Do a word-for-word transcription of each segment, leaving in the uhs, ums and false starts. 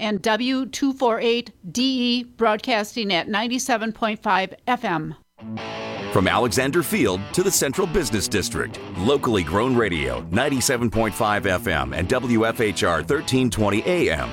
and W two forty-eight D E broadcasting at ninety-seven point five F M. From Alexander Field to the Central Business District, locally grown radio, ninety-seven point five F M and W F H R thirteen twenty A M.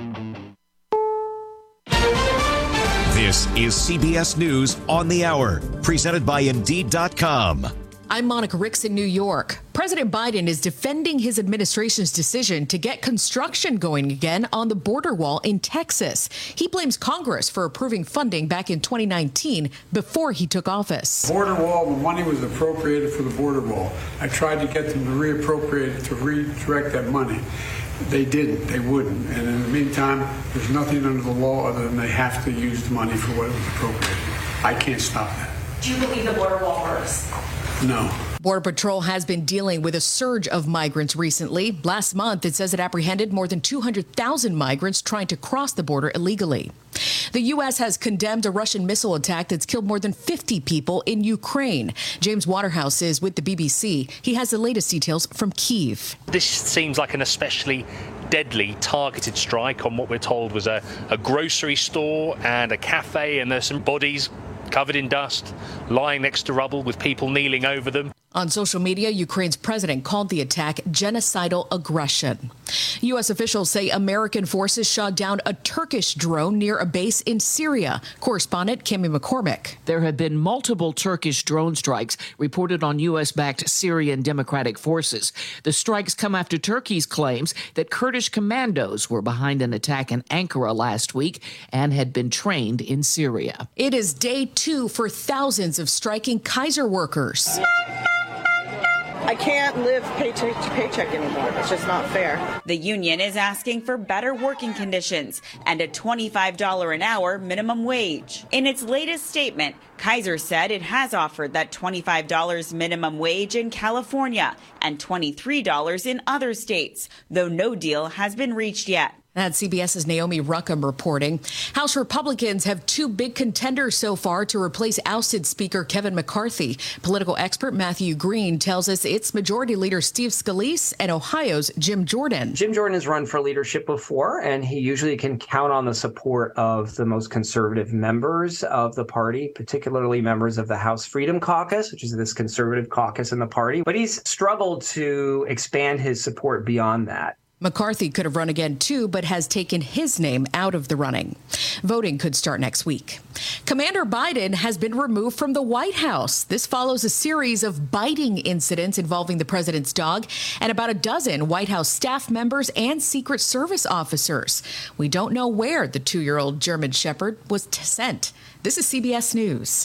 This is C B S News on the Hour, presented by Indeed dot com. I'm Monica Ricks in New York. President Biden is defending his administration's decision to get construction going again on the border wall in Texas. He blames Congress for approving funding back in twenty nineteen before he took office. Border wall, the money was appropriated for the border wall. I tried to get them to reappropriate, to redirect that money. They didn't. They wouldn't. And in the meantime, there's nothing under the law other than they have to use the money for what it was appropriated. I can't stop that. Do you believe the border wall works? No. Border Patrol has been dealing with a surge of migrants recently. Last month, it says it apprehended more than two hundred thousand migrants trying to cross the border illegally. The U S has condemned a Russian missile attack that's killed more than fifty people in Ukraine. James Waterhouse is with the B B C. He has the latest details from Kyiv. This seems like an especially deadly targeted strike on what we're told was a, a grocery store and a cafe, and there's some bodies covered in dust, lying next to rubble with people kneeling over them. On social media, Ukraine's president called the attack genocidal aggression. U S officials say American forces shot down a Turkish drone near a base in Syria. Correspondent Kimmy McCormick. There have been multiple Turkish drone strikes reported on U S-backed Syrian Democratic Forces. The strikes come after Turkey's claims that Kurdish commandos were behind an attack in Ankara last week and had been trained in Syria. It is day two for thousands of striking Kaiser workers. I can't live paycheck to paycheck anymore. It's just not fair. The union is asking for better working conditions and a twenty-five dollars an hour minimum wage. In its latest statement, Kaiser said it has offered that twenty-five dollars minimum wage in California and twenty-three dollars in other states, though no deal has been reached yet. That's CBS's Naomi Ruckham reporting. House Republicans have two big contenders so far to replace ousted Speaker Kevin McCarthy. Political expert Matthew Green tells us it's Majority Leader Steve Scalise and Ohio's Jim Jordan. Jim Jordan has run for leadership before, and he usually can count on the support of the most conservative members of the party, particularly members of the House Freedom Caucus, which is this conservative caucus in the party. But he's struggled to expand his support beyond that. McCarthy could have run again, too, but has taken his name out of the running. Voting could start next week. Commander Biden has been removed from the White House. This follows a series of biting incidents involving the president's dog and about a dozen White House staff members and Secret Service officers. We don't know where the two-year-old German Shepherd was sent. This is C B S News.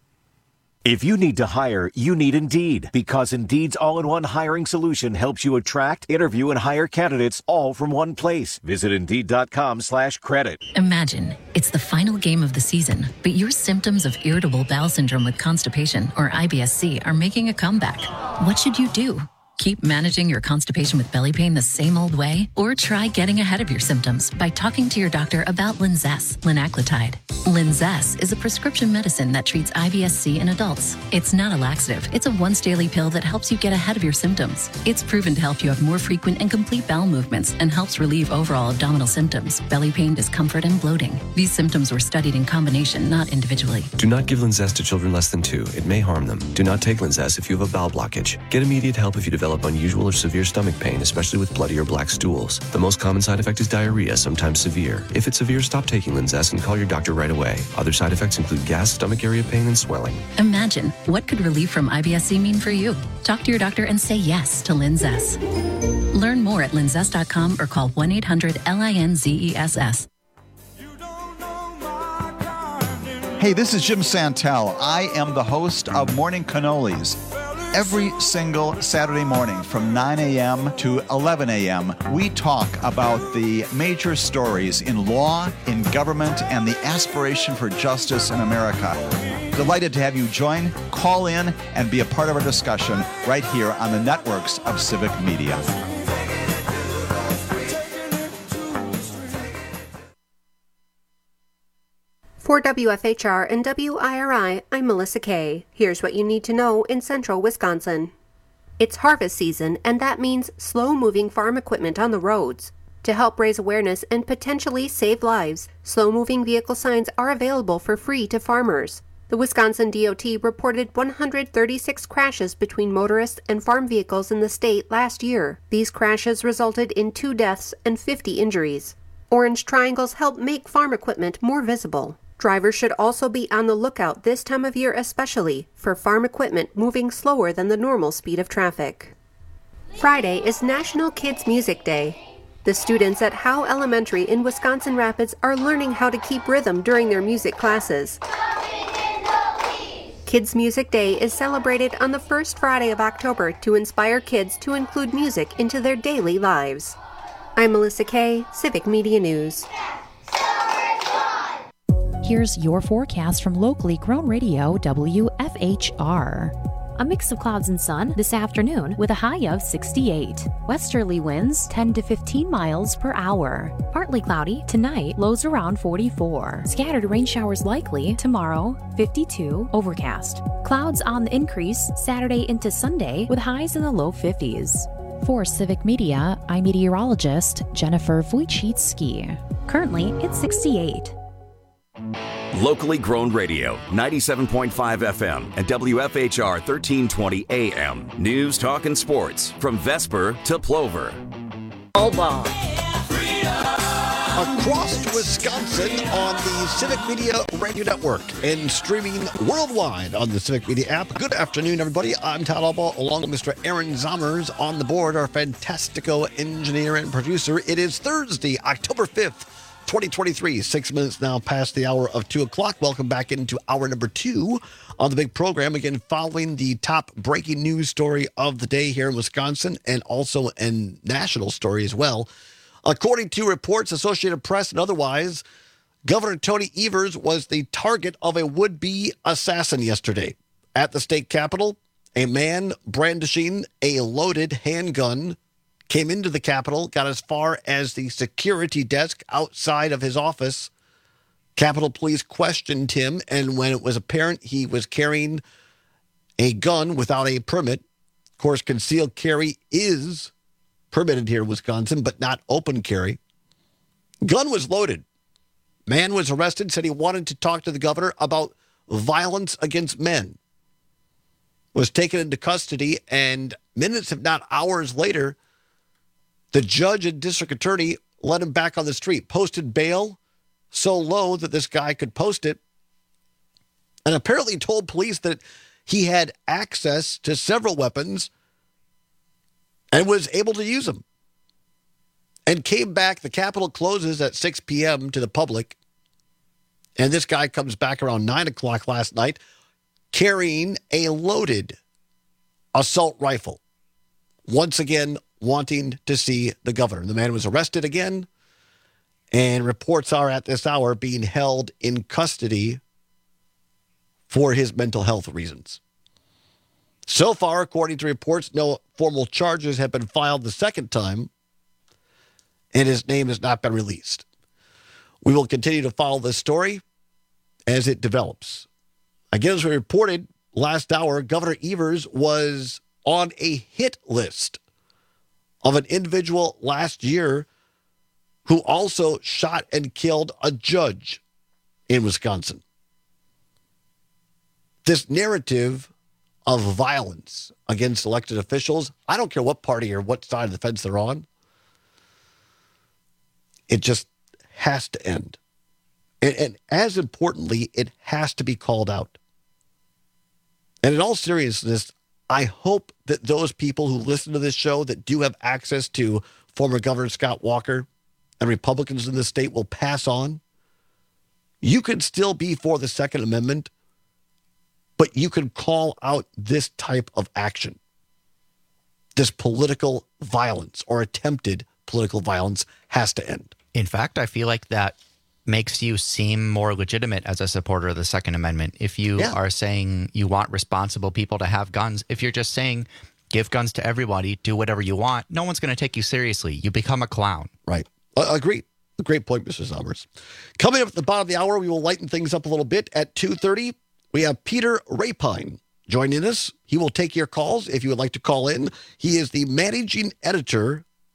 If you need to hire, you need Indeed, because Indeed's all-in-one hiring solution helps you attract, interview, and hire candidates all from one place. Visit Indeed.com slash credit. Imagine it's the final game of the season, but your symptoms of irritable bowel syndrome with constipation, or I B S C, are making a comeback. What should you do? Keep managing your constipation with belly pain the same old way? Or try getting ahead of your symptoms by talking to your doctor about Linzess, linaclotide. Linzess is a prescription medicine that treats I B S C in adults. It's not a laxative. It's a once-daily pill that helps you get ahead of your symptoms. It's proven to help you have more frequent and complete bowel movements and helps relieve overall abdominal symptoms, belly pain, discomfort, and bloating. These symptoms were studied in combination, not individually. Do not give Linzess to children less than two. It may harm them. Do not take Linzess if you have a bowel blockage. Get immediate help if you develop unusual or severe stomach pain, especially with bloody or black stools. The most common side effect is diarrhea, sometimes severe. If it's severe, stop taking Linzess and call your doctor right away. Other side effects include gas, stomach area pain, and swelling. Imagine, what could relief from I B S C mean for you? Talk to your doctor and say yes to Linzess. Learn more at linzess dot com or call one eight hundred L I N Z E S S. Hey, this is Jim Santel. I am the host of Morning Cannolis. Every single Saturday morning from nine a.m. to eleven a.m., we talk about the major stories in law, in government, and the aspiration for justice in America. Delighted to have you join, call in, and be a part of our discussion right here on the networks of Civic Media. For W F H R and W I R I, I'm Melissa Kay. Here's what you need to know in central Wisconsin. It's harvest season, and that means slow-moving farm equipment on the roads. To help raise awareness and potentially save lives, slow-moving vehicle signs are available for free to farmers. The Wisconsin D O T reported one hundred thirty-six crashes between motorists and farm vehicles in the state last year. These crashes resulted in two deaths and fifty injuries. Orange triangles help make farm equipment more visible. Drivers should also be on the lookout this time of year especially for farm equipment moving slower than the normal speed of traffic. Friday is National Kids Music Day. The students at Howe Elementary in Wisconsin Rapids are learning how to keep rhythm during their music classes. Kids Music Day is celebrated on the first Friday of October to inspire kids to include music into their daily lives. I'm Melissa Kay, Civic Media News. Here's your forecast from locally grown radio W F H R. A mix of clouds and sun this afternoon with a high of sixty-eight. Westerly winds ten to fifteen miles per hour. Partly cloudy tonight, lows around forty-four. Scattered rain showers likely tomorrow, fifty-two, overcast. Clouds on the increase Saturday into Sunday with highs in the low fifties. For Civic Media, I'm meteorologist Jennifer Wojcicki. Currently, it's sixty-eight. Locally grown radio, ninety-seven point five F M and W F H R thirteen twenty A M. News, talk, and sports from Vesper to Plover. All ball. Across Wisconsin on the Civic Media Radio Network and streaming worldwide on the Civic Media app. Good afternoon, everybody. I'm Todd Albaugh, along with Mister Aaron Zommers on the board, our fantastico engineer and producer. It is Thursday, October fifth. twenty twenty-three, six minutes now past the hour of two o'clock. Welcome back into hour number two on the big program. Again, following the top breaking news story of the day here in Wisconsin and also a national story as well. According to reports, Associated Press and otherwise, Governor Tony Evers was the target of a would-be assassin yesterday. At the state capitol, a man brandishing a loaded handgun came into the Capitol, got as far as the security desk outside of his office. Capitol Police questioned him, and when it was apparent he was carrying a gun without a permit, of course, concealed carry is permitted here in Wisconsin, but not open carry. Gun was loaded. Man was arrested, said he wanted to talk to the governor about violence against men. Was taken into custody, and minutes, if not hours later, the judge and district attorney let him back on the street, posted bail so low that this guy could post it, and apparently told police that he had access to several weapons and was able to use them. And came back. The Capitol closes at six p.m. to the public, and this guy comes back around nine o'clock last night carrying a loaded assault rifle. Once again, wanting to see the governor. The man was arrested again, and reports are at this hour being held in custody for his mental health reasons. So far, according to reports, no formal charges have been filed the second time, and his name has not been released. We will continue to follow this story as it develops. Again, as we reported last hour, Governor Evers was on a hit list of an individual last year who also shot and killed a judge in Wisconsin. This narrative of violence against elected officials, I don't care what party or what side of the fence they're on, it just has to end. And, and as importantly, it has to be called out. And in all seriousness, I hope that those people who listen to this show that do have access to former Governor Scott Walker and Republicans in the state will pass on. You can still be for the Second Amendment, but you can call out this type of action. This political violence or attempted political violence has to end. In fact, I feel like that makes you seem more legitimate as a supporter of the Second Amendment. If you yeah. are saying you want responsible people to have guns, if you're just saying give guns to everybody, do whatever you want, no one's going to take you seriously. You become a clown. Right. I agree. A great point, Mister Zommers. Coming up at the bottom of the hour, we will lighten things up a little bit. At two thirty, we have Peter Rapine joining us. He will take your calls if you would like to call in. He is the managing editor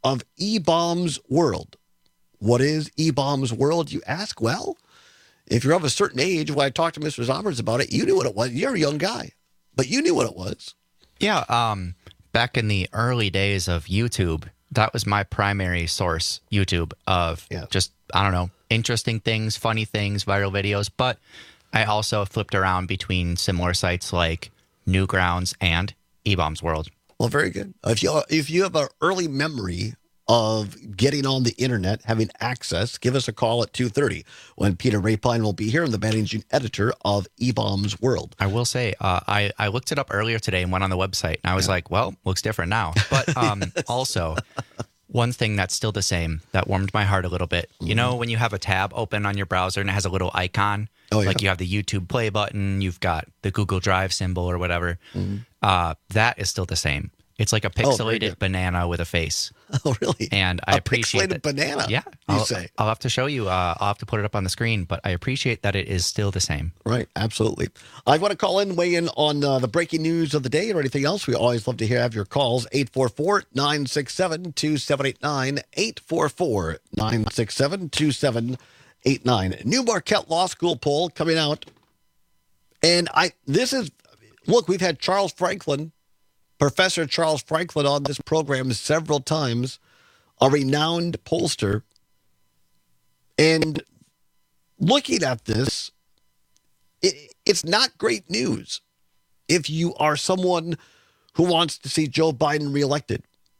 of E-Bombs World. What is E-Bombs World, you ask? Well, if you're of a certain age, when I talked to Mister Zommers about it, you knew what it was. You're a young guy, but you knew what it was. Yeah, um, back in the early days of YouTube, that was my primary source, YouTube, of yeah. just, I don't know, interesting things, funny things, viral videos. But I also flipped around between similar sites like Newgrounds and E-Bombs World. Well, very good. If you if you have an early memory of getting on the internet, having access, give us a call at two thirty when Peter Rapine will be here, and the managing editor of E-Bombs World. I will say, uh, I, I looked it up earlier today and went on the website, and I was yeah. like, well, looks different now. But um, also, one thing that's still the same that warmed my heart a little bit. Mm-hmm. You know, when you have a tab open on your browser and it has a little icon, oh, yeah. like you have the YouTube play button, you've got the Google Drive symbol or whatever, mm-hmm. uh, that is still the same. It's like a pixelated oh, banana with a face. Oh, really? And I a appreciate pixelated that. banana. Yeah, you I'll, say. I'll have to show you. Uh, I'll have to put it up on the screen. But I appreciate that it is still the same. Right, absolutely. I want to call in, weigh in on uh, the breaking news of the day or anything else. We always love to hear have your calls. eight four four, nine six seven, two seven eight nine. eight four four, nine six seven, two seven eight nine. New Marquette Law School poll coming out, and I. This is look. We've had Charles Franklin. Professor Charles Franklin on this program several times, a renowned pollster. And looking at this, it, it's not great news if you are someone who wants to see Joe Biden reelected.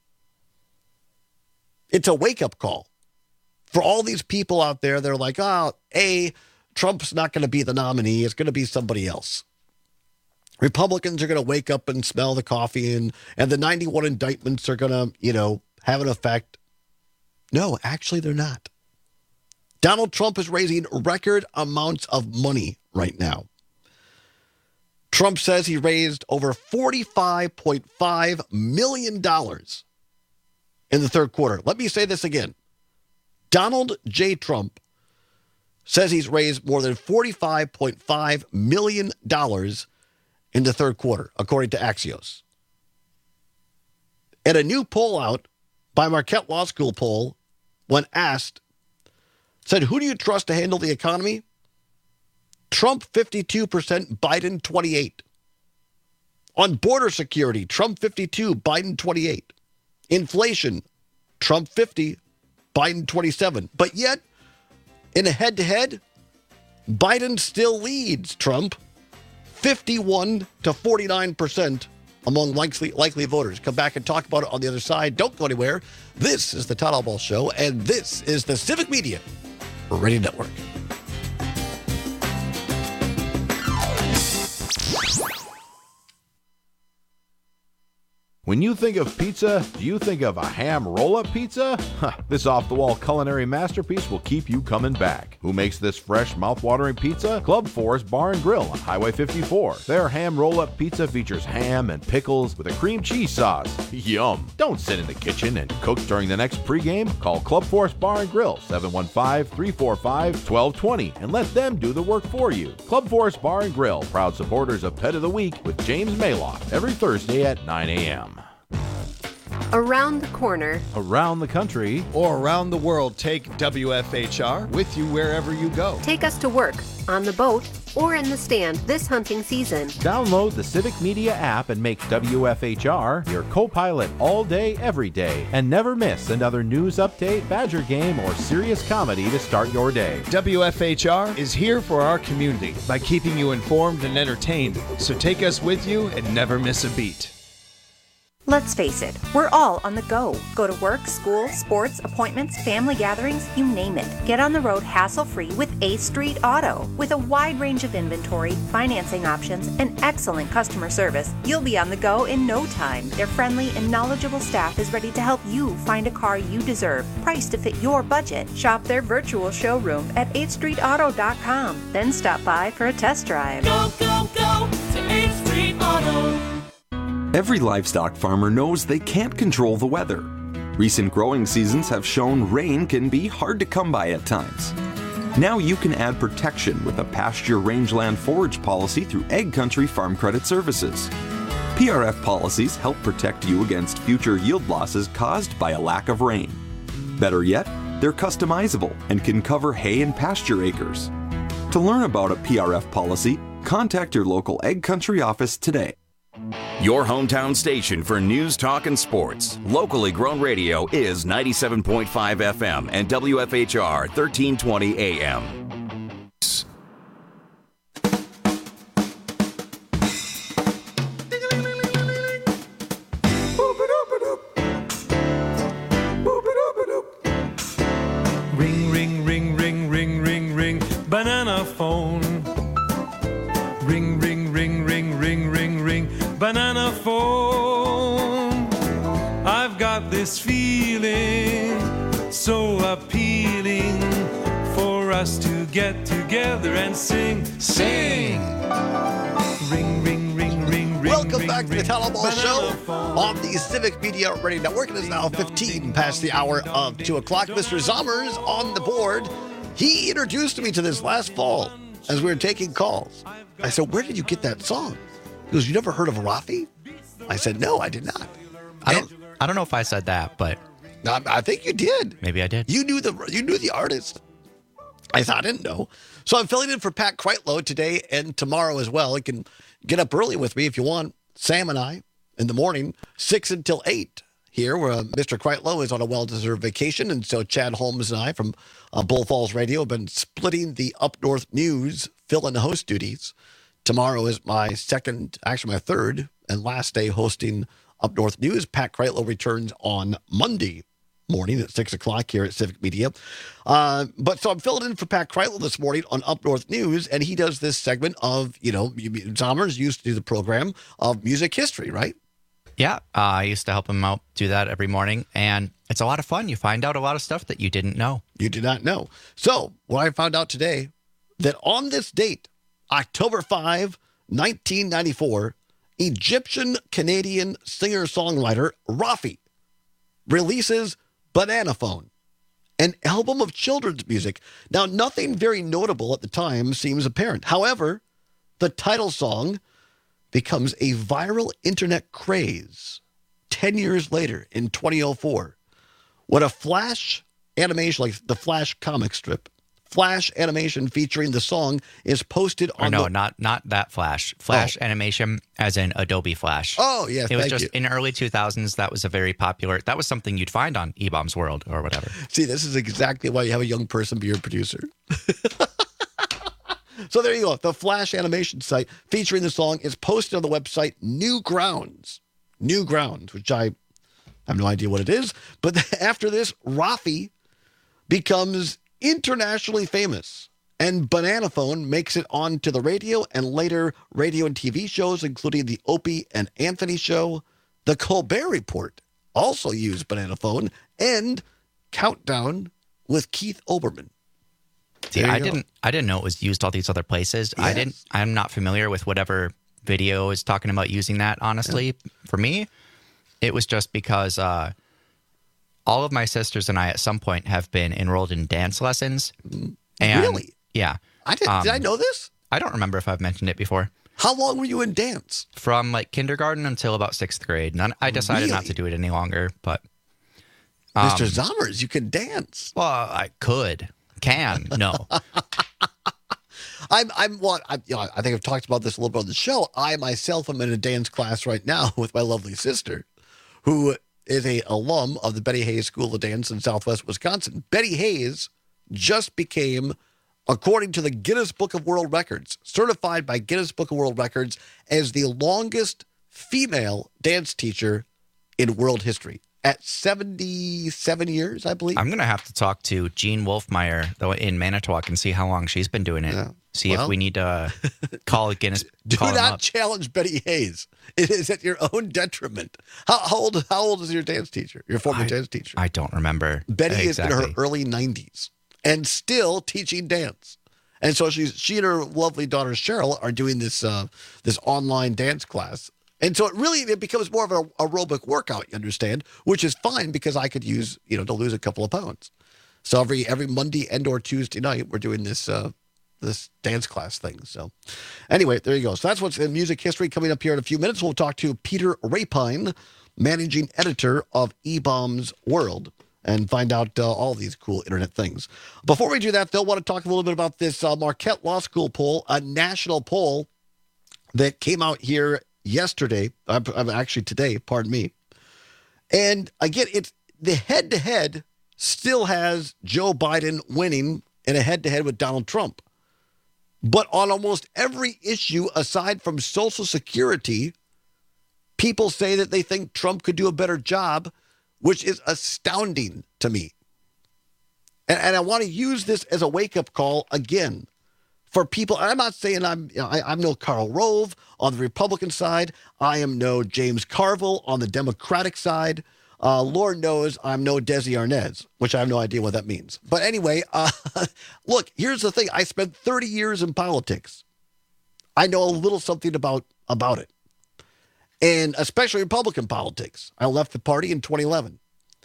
It's a wake-up call for all these people out there. They're like, oh, A, Trump's not going to be the nominee. It's going to be somebody else. Republicans are going to wake up and smell the coffee, and, and the ninety-one indictments are going to, you know, have an effect. No, actually, they're not. Donald Trump is raising record amounts of money right now. Trump says he raised over forty-five point five million dollars in the third quarter. Let me say this again. Donald J. Trump says he's raised more than forty-five point five million dollars in the third quarter, according to Axios. And a new poll out by Marquette Law School poll, when asked, said, who do you trust to handle the economy? Trump, fifty-two percent, Biden, twenty-eight. On border security, Trump, fifty-two, Biden, twenty-eight. Inflation, Trump, fifty, Biden, twenty-seven. But yet, in a head-to-head, Biden still leads Trump, fifty-one to forty-nine percent among likely, likely voters. Come back and talk about it on the other side. Don't go anywhere. This is the Todd Albaugh Show, and this is the Civic Media Radio Network. When you think of pizza, do you think of a ham roll-up pizza? Huh, this off-the-wall culinary masterpiece will keep you coming back. Who makes this fresh, mouth-watering pizza? Club Forest Bar and Grill on Highway fifty-four. Their ham roll-up pizza features ham and pickles with a cream cheese sauce. Yum! Don't sit in the kitchen and cook during the next pregame. Call Club Forest Bar and Grill, seven one five, three four five, one two two zero, and let them do the work for you. Club Forest Bar and Grill, proud supporters of Pet of the Week with James Maylock, every Thursday at nine a.m. Around the corner, around the country, or around the world, take W F H R with you wherever you go. Take us to work, on the boat, or in the stand this hunting season. Download the Civic Media app and make W F H R your co-pilot all day, every day. And never miss another news update, Badger game, or serious comedy to start your day. W F H R is here for our community by keeping you informed and entertained. So take us with you and never miss a beat. Let's face it, we're all on the go. Go to work, school, sports, appointments, family gatherings, you name it. Get on the road hassle-free with eighth Street Auto. With a wide range of inventory, financing options, and excellent customer service, you'll be on the go in no time. Their friendly and knowledgeable staff is ready to help you find a car you deserve, priced to fit your budget. Shop their virtual showroom at eighth street auto dot com. Then stop by for a test drive. Go, go, go to eighth Street Auto. Every livestock farmer knows they can't control the weather. Recent growing seasons have shown rain can be hard to come by at times. Now you can add protection with a pasture rangeland forage policy through Ag Country Farm Credit Services. P R F policies help protect you against future yield losses caused by a lack of rain. Better yet, they're customizable and can cover hay and pasture acres. To learn about a P R F policy, contact your local Ag Country office today. Your hometown station for news, talk, and sports. Locally grown radio is ninety-seven point five F M and W F H R thirteen twenty A M. Ring, ring, ring, ring, ring, ring, ring, banana phone. Ring, ring, ring, ring, ring, ring, ring, banana phone. I've got this feeling so appealing for us to get together and sing, sing. Ring, ring, ring, ring, ring. Welcome ring, back to ring, the Talent Ball Show phone. on the Civic Media Radio Network. It is now fifteen past the hour of two o'clock. Mister Zommers on the board. He introduced me to this last fall as we were taking calls. I said, where did you get that song? He goes, you never heard of Rafi? I said, no, I did not. I don't, I don't know if I said that, but I, I think you did. Maybe I did. You knew the you knew the artist. I thought I didn't know. So I'm filling in for Pat Kreitlow today and tomorrow as well. You can get up early with me if you want. Sam and I in the morning, six until eight here, where uh, Mister Kreitlow is on a well-deserved vacation. And so Chad Holmes and I from uh, Bull Falls Radio have been splitting the Up North News fill-in host duties. Tomorrow is my second, actually my third and last day hosting Up North News. Pat Kreitlow returns on Monday morning at six o'clock here at Civic Media. Uh, but so I'm filling in for Pat Kreitlow this morning on Up North News, and he does this segment of, you know, Zommers used to do the program of music history, right? Yeah, uh, I used to help him out do that every morning, and it's a lot of fun. You find out a lot of stuff that you didn't know. You did not know. So what I found out today, that on this date, October fifth, nineteen ninety-four, Egyptian-Canadian singer-songwriter Rafi releases Banana Phone, an album of children's music. Now, nothing very notable at the time seems apparent. However, the title song becomes a viral internet craze ten years later in twenty oh four when a Flash animation, like the Flash comic strip, Flash animation featuring the song is posted on or no, the... not not that Flash. Flash oh. animation as in Adobe Flash. Oh, yeah, It was thank just you. in the early two thousands, that was a very popular, that was something you'd find on E-Bombs World or whatever. See, this is exactly why you have a young person be your producer. So there you go. The Flash animation site featuring the song is posted on the website Newgrounds. Newgrounds, which I have no idea what it is. But after this, Rafi becomes internationally famous, and Banana Phone makes it onto the radio and later radio and T V shows, including the Opie and Anthony Show. The Colbert Report also used Banana Phone, and Countdown with Keith Olbermann. See, I didn't I didn't know it was used all these other places. Yes. I didn't I'm not familiar with whatever video is talking about using that, honestly. Yeah. For me, it was just because uh all of my sisters and I at some point have been enrolled in dance lessons. And Really? Yeah. I did. Um, did I know this? I don't remember if I've mentioned it before. How long were you in dance? From like kindergarten until about sixth grade. None, I decided Really? not to do it any longer, but Um, Mister Zommers, you can dance. Well, I could. Can. No. I'm, I'm what I, you know, I think I've talked about this a little bit on the show. I myself am in a dance class right now with my lovely sister, who is a alum of the Betty Hayes School of Dance in Southwest Wisconsin. Betty Hayes just became, according to the Guinness Book of World Records, certified by Guinness Book of World Records as the longest female dance teacher in world history. At seventy-seven years, I believe. I'm going to have to talk to Jean Wolfmeyer though in Manitowoc and see how long she's been doing it. Yeah. See well, if we need to call Guinness. Do call not up. challenge Betty Hayes. It is at your own detriment. How, how old? How old is your dance teacher? Your former I, dance teacher? I don't remember. Betty exactly. is in her early nineties and still teaching dance. And so she's she and her lovely daughter Cheryl are doing this uh, this online dance class. And so it really it becomes more of an aerobic workout, you understand, which is fine because I could use, you know, to lose a couple of pounds. So every every Monday and or Tuesday night, we're doing this uh, this dance class thing. So anyway, there you go. So that's what's in music history. Coming up here in a few minutes, we'll talk to Peter Rapine, managing editor of E-Bombs World, and find out uh, all these cool internet things. Before we do that, though, I want to talk a little bit about this uh, Marquette Law School poll, a national poll that came out here yesterday, uh, actually today, pardon me. And again, it's the head-to-head still has Joe Biden winning in a head-to-head with Donald Trump. But on almost every issue, aside from Social Security, people say that they think Trump could do a better job, which is astounding to me. And, and I want to use this as a wake-up call again for people. I'm not saying I'm you know, I, I'm no Karl Rove on the Republican side. I am no James Carville on the Democratic side. Uh, Lord knows I'm no Desi Arnaz, which I have no idea what that means. But anyway, uh, look, here's the thing. I spent thirty years in politics. I know a little something about, about it. And especially Republican politics. I left the party in twenty eleven.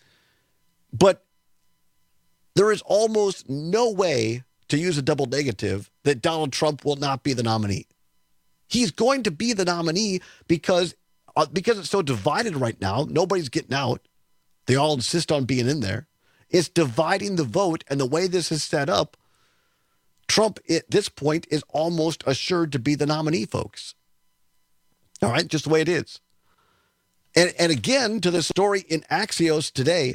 But there is almost no way, to use a double negative, that Donald Trump will not be the nominee. He's going to be the nominee because Uh, because it's so divided right now, nobody's getting out. They all insist on being in there. It's dividing the vote, and the way this is set up, Trump at this point is almost assured to be the nominee, folks. All right, just the way it is. And, and again, to the story in Axios today,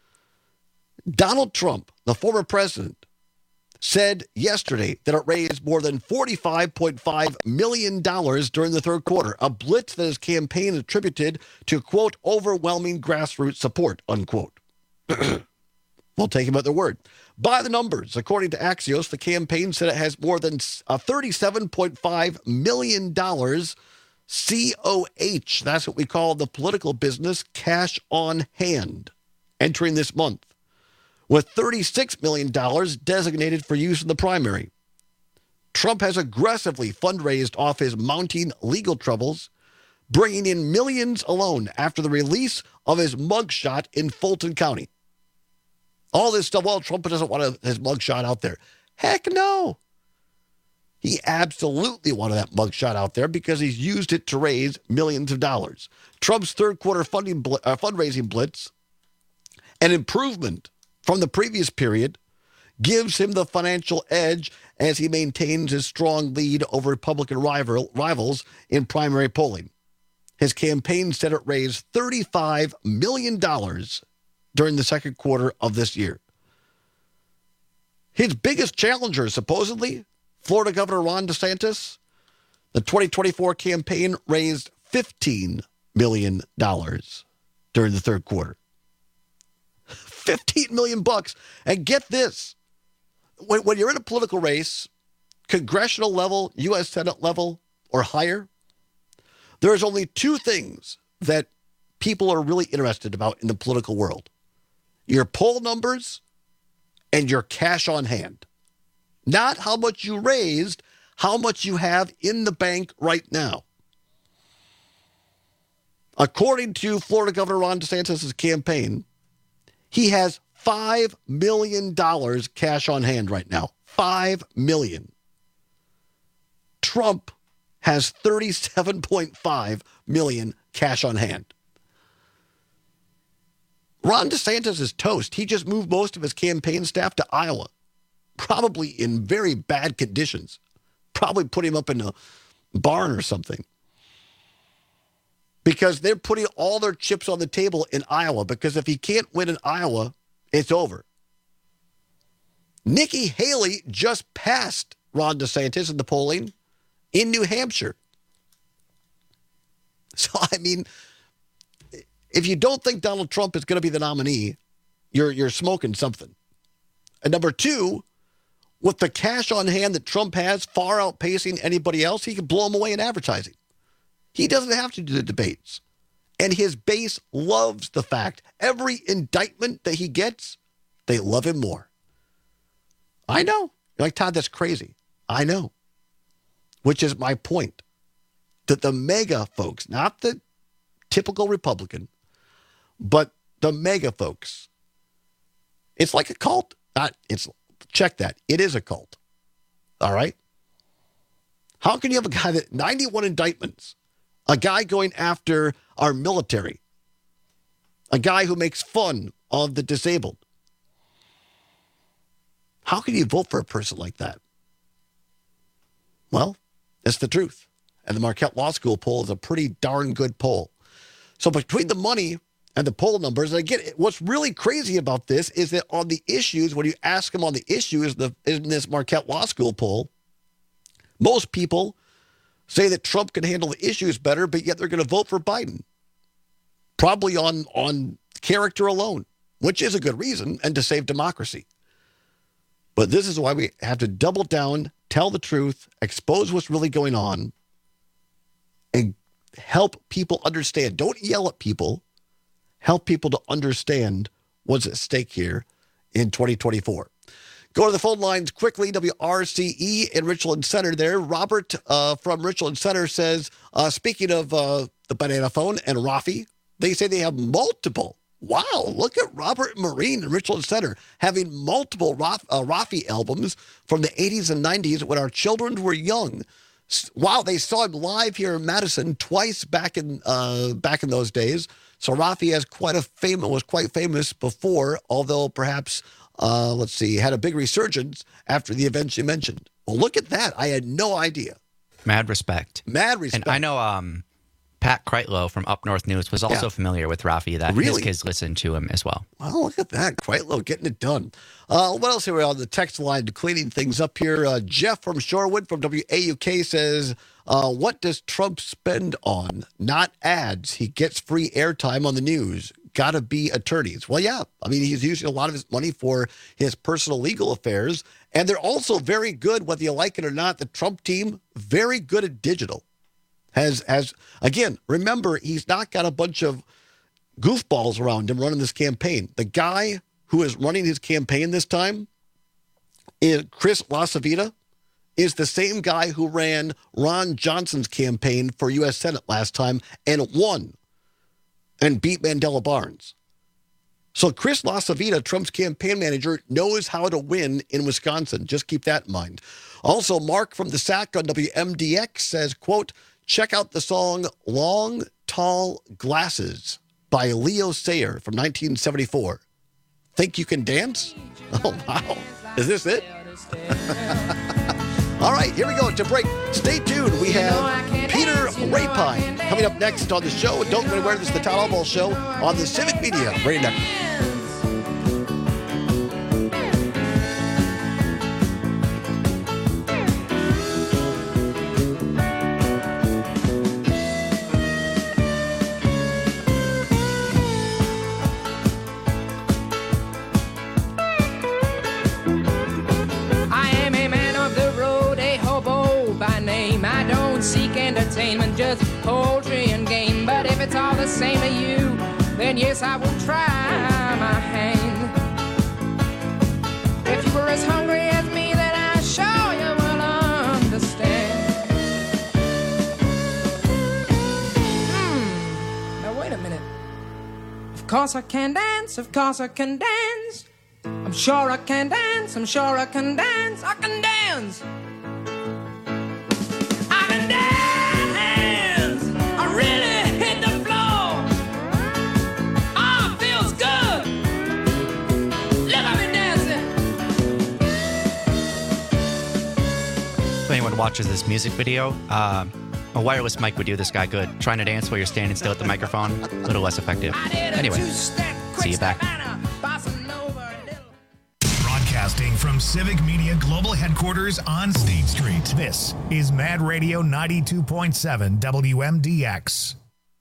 Donald Trump, the former president, said yesterday that it raised more than forty-five point five million dollars during the third quarter, a blitz that his campaign attributed to, quote, overwhelming grassroots support, unquote. We'll take him at their word. By the numbers, according to Axios, the campaign said it has more than uh, thirty-seven point five million dollars C O H, that's what we call the political business, cash on hand, entering this month, with thirty-six million dollars designated for use in the primary. Trump has aggressively fundraised off his mounting legal troubles, bringing in millions alone after the release of his mugshot in Fulton County. All this stuff, well, Trump doesn't want his mugshot out there. Heck no. He absolutely wanted that mugshot out there because he's used it to raise millions of dollars. Trump's third quarter funding bl- uh, fundraising blitz, an improvement from the previous period, gives him the financial edge as he maintains his strong lead over Republican rival, rivals in primary polling. His campaign said it raised thirty-five million dollars during the second quarter of this year. His biggest challenger, supposedly, Florida Governor Ron DeSantis, the twenty twenty-four campaign raised fifteen million dollars during the third quarter. fifteen million bucks. And get this, when, when you're in a political race, congressional level, U S Senate level, or higher, there's only two things that people are really interested about in the political world. Your poll numbers and your cash on hand. Not how much you raised, how much you have in the bank right now. According to Florida Governor Ron DeSantis' campaign, he has five million dollars cash on hand right now. five million dollars. Trump has thirty-seven point five million dollars cash on hand. Ron DeSantis is toast. He just moved most of his campaign staff to Iowa, probably in very bad conditions. Probably put him up in a barn or something. Because they're putting all their chips on the table in Iowa, because if he can't win in Iowa, it's over. Nikki Haley just passed Ron DeSantis in the polling in New Hampshire. So, I mean, if you don't think Donald Trump is going to be the nominee, you're you're smoking something. And number two, with the cash on hand that Trump has far outpacing anybody else, he can blow him away in advertising. He doesn't have to do the debates. And his base loves the fact every indictment that he gets, they love him more. I know. You're like, Todd, that's crazy. I know. Which is my point. That the mega folks, not the typical Republican, but the mega folks, it's like a cult. Not, it's check that. It is a cult. All right? How can you have a guy that ninety-one indictments, a guy going after our military, a guy who makes fun of the disabled? How can you vote for a person like that? Well, it's the truth. And the Marquette Law School poll is a pretty darn good poll. So between the money and the poll numbers, and again, what's really crazy about this is that on the issues, when you ask them on the issues the, in this Marquette Law School poll, most people say that Trump can handle the issues better, but yet they're going to vote for Biden. Probably on, on character alone, which is a good reason, and to save democracy. But this is why we have to double down, tell the truth, expose what's really going on, and help people understand. Don't yell at people. Help people to understand what's at stake here in twenty twenty-four. Go to the phone lines quickly. W R C E in Richland Center there. Robert uh, from Richland Center says, uh, speaking of uh, the banana phone and Rafi, they say they have multiple. Wow, look at Robert Marine in Richland Center having multiple Raf, uh, Rafi albums from the eighties and nineties when our children were young. Wow, they saw him live here in Madison twice back in uh, back in those days. So Rafi has quite a fame, was quite famous before, although perhaps, uh, let's see, had a big resurgence after the events you mentioned. Well, look at that. I had no idea. Mad respect. Mad respect. And I know um, Pat Kreitlow from Up North News was also yeah. familiar with Rafi, that really? his kids listened to him as well. Well, look at that. Kreitlow getting it done. Uh, what else are we on the text line cleaning things up here? Uh, Jeff from Shorewood from W A U K says, uh, what does Trump spend on? Not ads. He gets free airtime on the news. Got to be attorneys. Well, yeah. I mean, he's using a lot of his money for his personal legal affairs. And they're also very good, whether you like it or not, the Trump team, very good at digital. Has, has again, remember, he's not got a bunch of goofballs around him running this campaign. The guy who is running his campaign this time, is Chris LaCivita, is the same guy who ran Ron Johnson's campaign for U S Senate last time and won and beat Mandela Barnes. So Chris LaCivita, Trump's campaign manager, knows how to win in Wisconsin. Just keep that in mind. Also, Mark from the S A C on W M D X says, quote, check out the song Long, Tall Glasses by Leo Sayer from nineteen seventy-four. Think you can dance? Oh, wow. Is this it? All right, here we go to break. Stay tuned. We have Peter Rapine coming up next on the show. Don't go anywhere. This is the Todd Albaugh Show on the Civic Media Radio Network. Entertainment, just poetry and game. But if it's all the same to you, then yes, I will try my hand. If you were as hungry as me, then I sure you will understand. Hmm. Now wait a minute. Of course I can dance, of course I can dance. I'm sure I can dance, I'm sure I can dance, I can dance. I can dance. Really hit the floor. Ah, oh, feels good. Look at me dancing. If anyone watches this music video, uh, a wireless mic would do this guy good. Trying to dance while you're standing still at the microphone, a little less effective. Anyway, see you back. Broadcasting from Civic Media Global Headquarters on State Street. This is Mad Radio ninety-two point seven W M D X.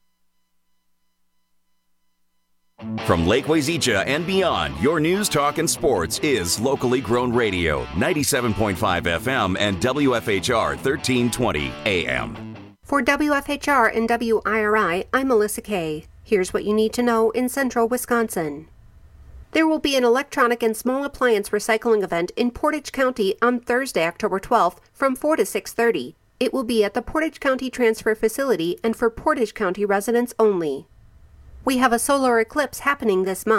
From Lake Wazeecha and beyond, your news, talk, and sports is locally grown radio, ninety-seven point five F M and W F H R thirteen twenty A M. For W F H R and W I R I, I'm Melissa Kay. Here's what you need to know in central Wisconsin. There will be an electronic and small appliance recycling event in Portage County on Thursday, October twelfth from four to six thirty. It will be at the Portage County Transfer Facility and for Portage County residents only. We have a solar eclipse happening this month.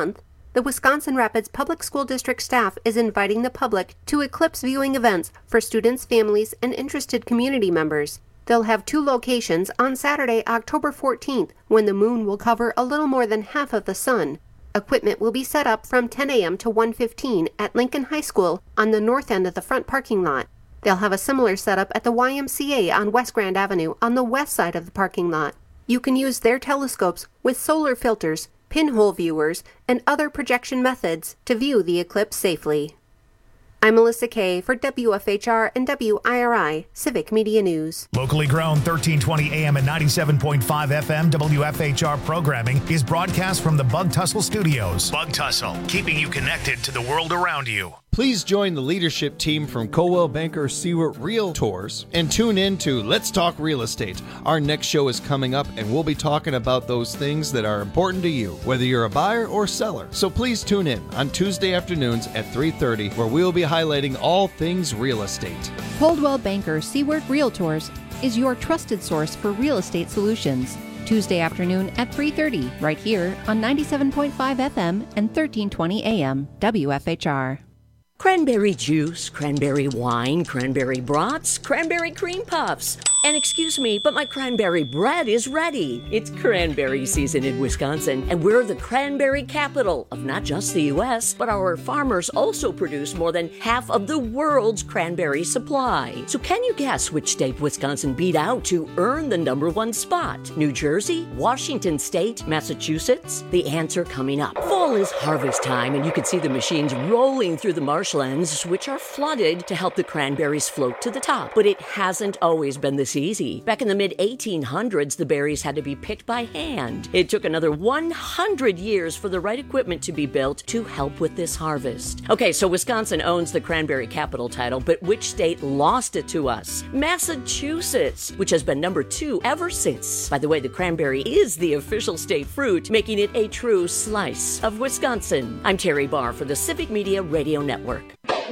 The Wisconsin Rapids Public School District staff is inviting the public to eclipse viewing events for students, families, and interested community members. They'll have two locations on Saturday, October fourteenth, when the moon will cover a little more than half of the sun. Equipment will be set up from ten a.m. to one fifteen at Lincoln High School on the north end of the front parking lot. They'll have a similar setup at the Y M C A on West Grand Avenue on the west side of the parking lot. You can use their telescopes with solar filters, pinhole viewers, and other projection methods to view the eclipse safely. I'm Melissa Kay for W F H R and W I R I Civic Media News. Locally grown thirteen twenty A M and ninety-seven point five F M W F H R programming is broadcast from the Bug Tussle Studios. Bug Tussle, keeping you connected to the world around you. Please join the leadership team from Coldwell Banker Seward Realtors and tune in to Let's Talk Real Estate. Our next show is coming up, and we'll be talking about those things that are important to you, whether you're a buyer or seller. So please tune in on Tuesday afternoons at three thirty, where we'll be highlighting all things real estate. Coldwell Banker Seward Realtors is your trusted source for real estate solutions. Tuesday afternoon at three thirty, right here on ninety-seven point five F M and thirteen twenty A M W F H R. Cranberry juice, cranberry wine, cranberry brats, cranberry cream puffs. And excuse me, but my cranberry bread is ready. It's cranberry season in Wisconsin, and we're the cranberry capital of not just the U S, but our farmers also produce more than half of the world's cranberry supply. So can you guess which state Wisconsin beat out to earn the number one spot? New Jersey, Washington State, Massachusetts? The answer coming up. Fall is harvest time, and you can see the machines rolling through the marshlands, which are flooded to help the cranberries float to the top. But it hasn't always been this easy. Back in the mid eighteen hundreds, the berries had to be picked by hand. It took another one hundred years for the right equipment to be built to help with this harvest. Okay, so Wisconsin owns the cranberry capital title, but which state lost it to us? Massachusetts, which has been number two ever since. By the way, the cranberry is the official state fruit, making it a true slice of Wisconsin. I'm Terry Barr for the Civic Media Radio Network.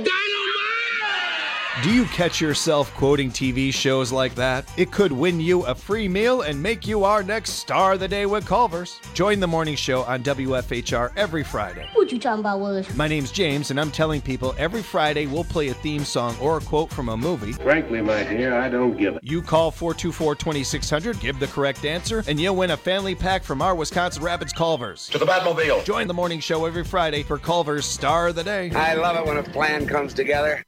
Do you catch yourself quoting T V shows like that? It could win you a free meal and make you our next star of the day with Culver's. Join the morning show on W F H R every Friday. What you talking about, Willis? My name's James, and I'm telling people every Friday we'll play a theme song or a quote from a movie. Frankly, my dear, I don't give it. You call four two four, two six zero zero, give the correct answer, and you'll win a family pack from our Wisconsin Rapids Culver's. To the Batmobile. Join the morning show every Friday for Culver's Star of the Day. I love it when a plan comes together.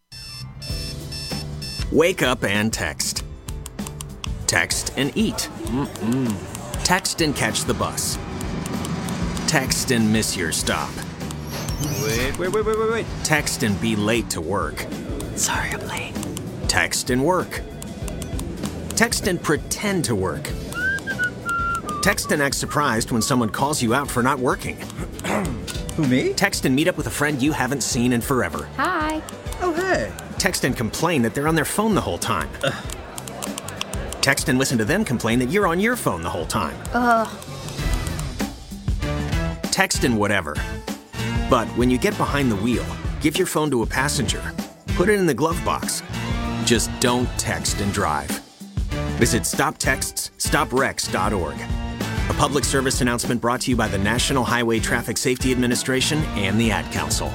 Wake up and text. Text and eat. Mm-mm. Text and catch the bus. Text and miss your stop. Wait, wait, wait, wait, wait, wait. Text and be late to work. Sorry, I'm late. Text and work. Text and pretend to work. Text and act surprised when someone calls you out for not working. Who, me? Text and meet up with a friend you haven't seen in forever. Hi. Oh, hey. Text and complain that they're on their phone the whole time. Ugh. Text and listen to them complain that you're on your phone the whole time. Ugh. Text and whatever. But when you get behind the wheel, give your phone to a passenger. Put it in the glove box. Just don't text and drive. Visit stop texts stop wrecks dot org. A public service announcement brought to you by the National Highway Traffic Safety Administration and the Ad Council.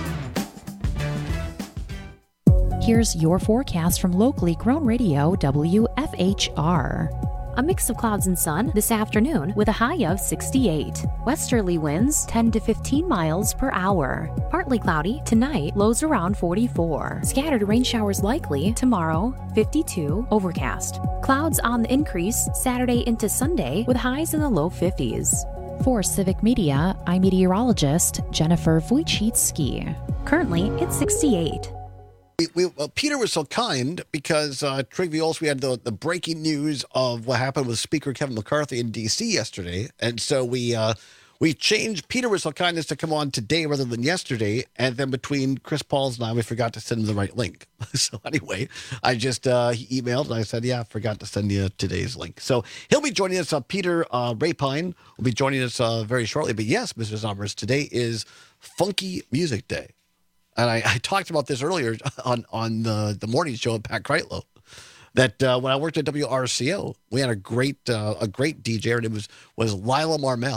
Here's your forecast from locally grown radio W F H R. A mix of clouds and sun this afternoon with a high of sixty-eight. Westerly winds ten to fifteen miles per hour. Partly cloudy tonight, lows around forty-four. Scattered rain showers likely tomorrow, fifty-two. Overcast. Clouds on the increase Saturday into Sunday with highs in the low fifties. For Civic Media, I'm meteorologist Jennifer Wojcicki. Currently, it's sixty-eight. We, we, well, Peter was so kind because uh, Trivials, we had the, the breaking news of what happened with Speaker Kevin McCarthy in D C yesterday. And so we uh, we changed Peter was so kindness to come on today rather than yesterday. And then between Chris Paul's and I, we forgot to send him the right link. So anyway, I just uh, he emailed and I said, yeah, I forgot to send you today's link. So he'll be joining us. Uh, Peter uh, Rapine will be joining us uh, very shortly. But yes, Mister Zommers, today is Funky Music Day. And I, I talked about this earlier on, on the, the morning show at Pat Kreitlow, that uh, when I worked at W R C O, we had a great uh, a great D J, and it was was Lila Marmel.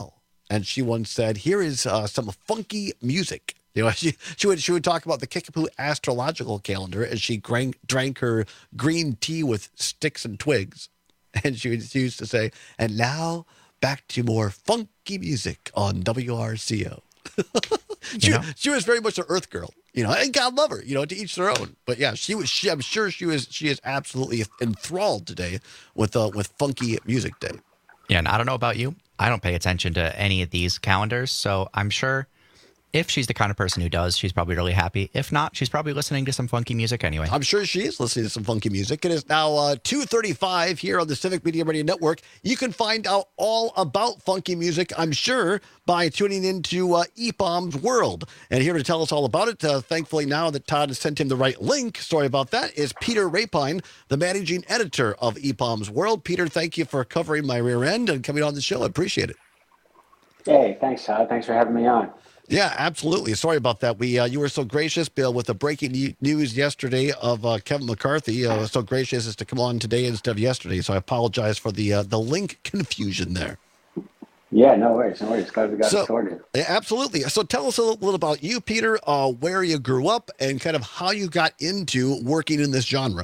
and she once said, "Here is uh, some funky music." You know, she she would she would talk about the Kickapoo astrological calendar as she drank drank her green tea with sticks and twigs, and she, would, she used to say, "And now back to more funky music on W R C O." she, she was very much an Earth girl, you know, and God love her, you know, to each their own. But yeah, she was. She, I'm sure she was. She is absolutely enthralled today with uh, with funky music day. Yeah, and I don't know about you. I don't pay attention to any of these calendars, so I'm sure if she's the kind of person who does, she's probably really happy. If not, she's probably listening to some funky music anyway. I'm sure she is listening to some funky music. It is now uh, two thirty-five here on the Civic Media Radio Network. You can find out all about funky music, I'm sure, by tuning into uh, E BAUM's World. And here to tell us all about it, uh, thankfully now that Todd has sent him the right link, sorry about that, is Peter Rapine, the managing editor of E BAUM's World. Peter, thank you for covering my rear end and coming on the show. I appreciate it. Hey, thanks, Todd. Thanks for having me on. Yeah, absolutely. Sorry about that. We uh, you were so gracious, Bill, with the breaking news yesterday of uh, Kevin McCarthy. Uh, so gracious as to come on today instead of yesterday. So I apologize for the uh, the link confusion there. Yeah, no worries, no worries. Glad we got so, it sorted. Yeah, absolutely. So tell us a little, little about you, Peter, uh, where you grew up, and kind of how you got into working in this genre.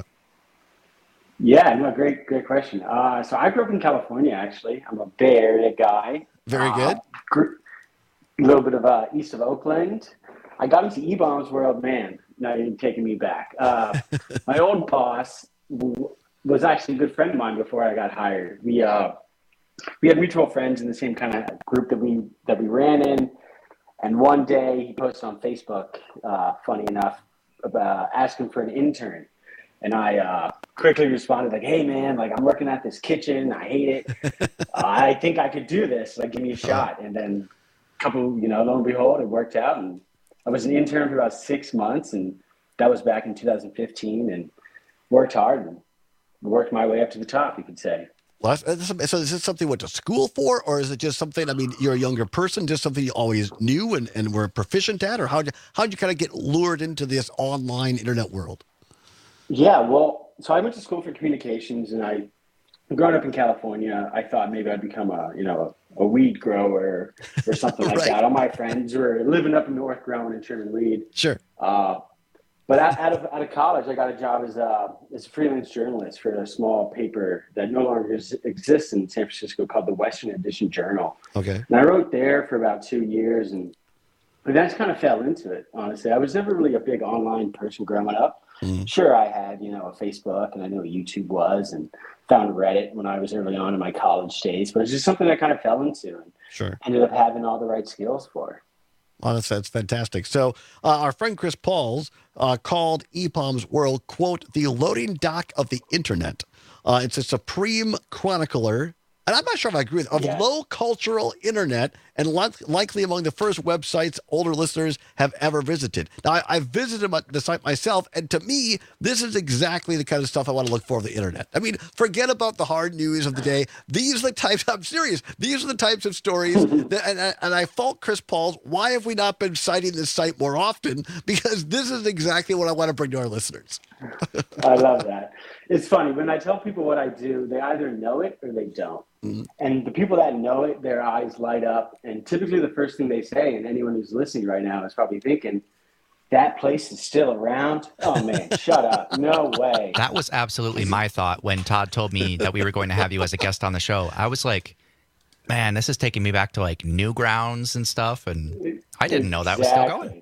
Yeah, no, great, great question. Uh, so I grew up in California, actually. I'm a Bay Area guy. Very good. Uh, grew, A little bit of uh, east of Oakland. I got into E BAUM's World, man. Now you're taking me back. Uh, my old boss w- was actually a good friend of mine before I got hired. We uh, we had mutual friends in the same kind of group that we that we ran in. And one day he posted on Facebook, uh, funny enough, about asking for an intern. And I uh, quickly responded like, "Hey man, like I'm working at this kitchen. I hate it. uh, I think I could do this. Like, give me a shot." And then couple, you know, lo and behold, it worked out. And I was an intern for about six months, and that was back in two thousand fifteen, and worked hard and worked my way up to the top, you could say. Well, so is this something you went to school for, or is it just something, I mean, you're a younger person, just something you always knew and, and were proficient at, or how'd you, how'd you kind of get lured into this online internet world? Yeah, well, so I went to school for communications, and I, growing up in California, I thought maybe I'd become a, you know, a, a weed grower or something like right. that. All my friends were living up north growing and trimming weed. Sure. Uh, but out, out of out of college, I got a job as a as a freelance journalist for a small paper that no longer exists in San Francisco called the Western Edition Journal. Okay. And I wrote there for about two years, and I just kind of fell into it. Honestly, I was never really a big online person growing up. Mm-hmm. Sure, I had, you know, a Facebook, and I knew what YouTube was, and found Reddit when I was early on in my college days, but it's just something I kind of fell into and sure. ended up having all the right skills for. Well, that's, that's fantastic. So uh, our friend Chris Pauls uh, called E BAUM's World, quote, the loading dock of the internet. Uh, it's a supreme chronicler, and I'm not sure if I agree with, of yeah. low cultural internet, and li- likely among the first websites older listeners have ever visited. Now, I, I've visited my, the site myself, and to me, this is exactly the kind of stuff I want to look for on the internet. I mean, forget about the hard news of the day. These are the types, I'm serious, these are the types of stories, that, and, and I fault Chris Pauls, why have we not been citing this site more often? Because this is exactly what I want to bring to our listeners. I love that. It's funny, when I tell people what I do, they either know it or they don't. Mm-hmm. And the people that know it, their eyes light up. And typically the first thing they say, and anyone who's listening right now is probably thinking, that place is still around? Oh, man, shut up. No way. That was absolutely my thought when Todd told me that we were going to have you as a guest on the show. I was like, man, this is taking me back to like Newgrounds and stuff. And I didn't know that was still going.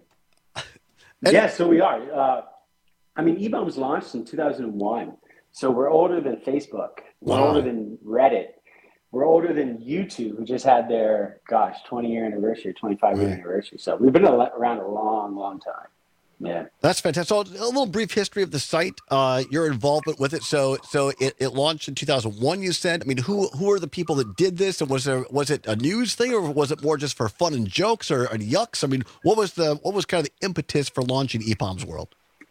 Yeah, so we are. Uh, I mean, E BAUM was launched in two thousand one. So we're older than Facebook. We're wow. older than Reddit. We're older than YouTube, who just had their, gosh, twenty-year anniversary, twenty-five-year right. anniversary. So we've been around a long, long time. Yeah. That's fantastic. So a little brief history of the site, uh, your involvement with it. So so it, it launched in two thousand one, you said. I mean, who who are the people that did this? And was there was it a news thing, or was it more just for fun and jokes or, or yucks? I mean, what was the what was kind of the impetus for launching E BAUM's World?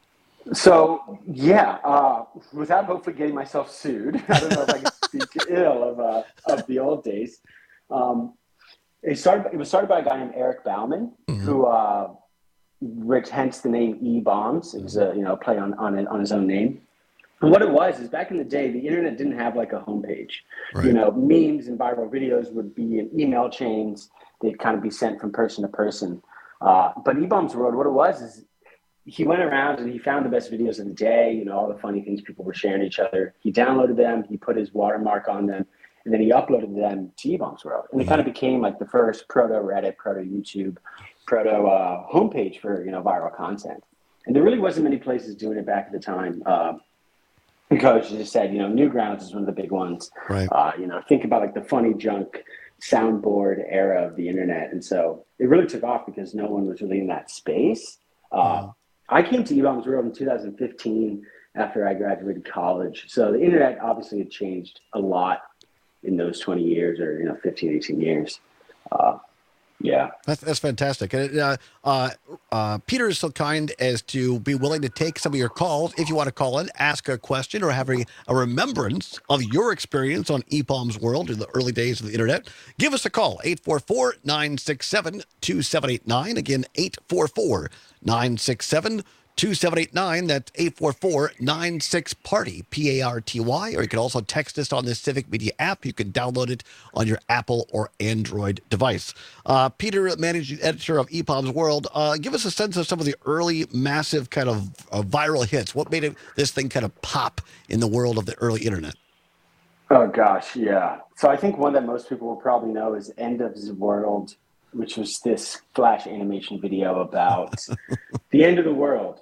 So, yeah, uh, without hopefully getting myself sued, I don't know if I can speak ill of uh, of the old days. Um, it started. It was started by a guy named Eric Bauman, mm-hmm. who, uh, which hence the name E BAUM's. It was a you know play on on, it, on his own name. what it was is back in the day, the internet didn't have like a homepage. Right. You know, memes and viral videos would be in email chains. They'd kind of be sent from person to person. Uh, but E-Bombs World, what it was is he went around and he found the best videos of the day, you know, all the funny things people were sharing each other. He downloaded them, he put his watermark on them, and then he uploaded them to E-Bombs World. And it kind of became like the first proto-Reddit, proto-YouTube, proto uh, homepage for, you know, viral content. And there really wasn't many places doing it back at the time. Uh, Coach just said, you know, Newgrounds is one of the big ones. Right. Uh, you know, think about like the funny junk soundboard era of the internet. And so it really took off because no one was really in that space. Uh, mm-hmm. I came to E-Bombs World in two thousand fifteen after I graduated college. So the internet obviously had changed a lot in those twenty years or, you know, fifteen, eighteen years. Uh, Yeah, that's that's fantastic. And uh, uh, uh, Peter is so kind as to be willing to take some of your calls. If you want to call in, ask a question, or have a, a remembrance of your experience on E-Bombs World in the early days of the internet, give us a call, eight four four, nine six seven, two seven eight nine. Again, eight four four, nine six seven, two seven eight nine. That's eight four four, nine six, party, P A R T Y. Or you can also text us on the Civic Media app. You can download it on your Apple or Android device. Uh, Peter, managing editor of E-Bombs World, uh, give us a sense of some of the early massive kind of uh, viral hits. What made it, this thing kind of pop in the world of the early internet? Oh, gosh, yeah. So I think one that most people will probably know is End of the World, which was this flash animation video about the end of the world.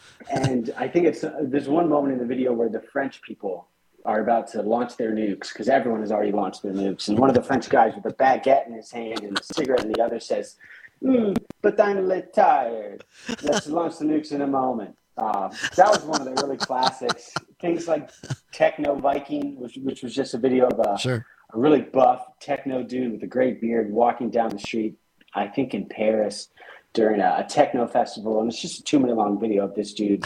And I think it's uh, there's one moment in the video where the French people are about to launch their nukes because everyone has already launched their nukes. And one of the French guys with a baguette in his hand and a cigarette in the other says, mm, but I'm a little tired. Let's launch the nukes in a moment. Uh, that was one of the early classics. Things like Techno Viking, which, which was just a video of a, sure. a really buff techno dude with a great beard walking down the street, I think in Paris, during a, a techno festival, and it's just a two-minute long video of this dude,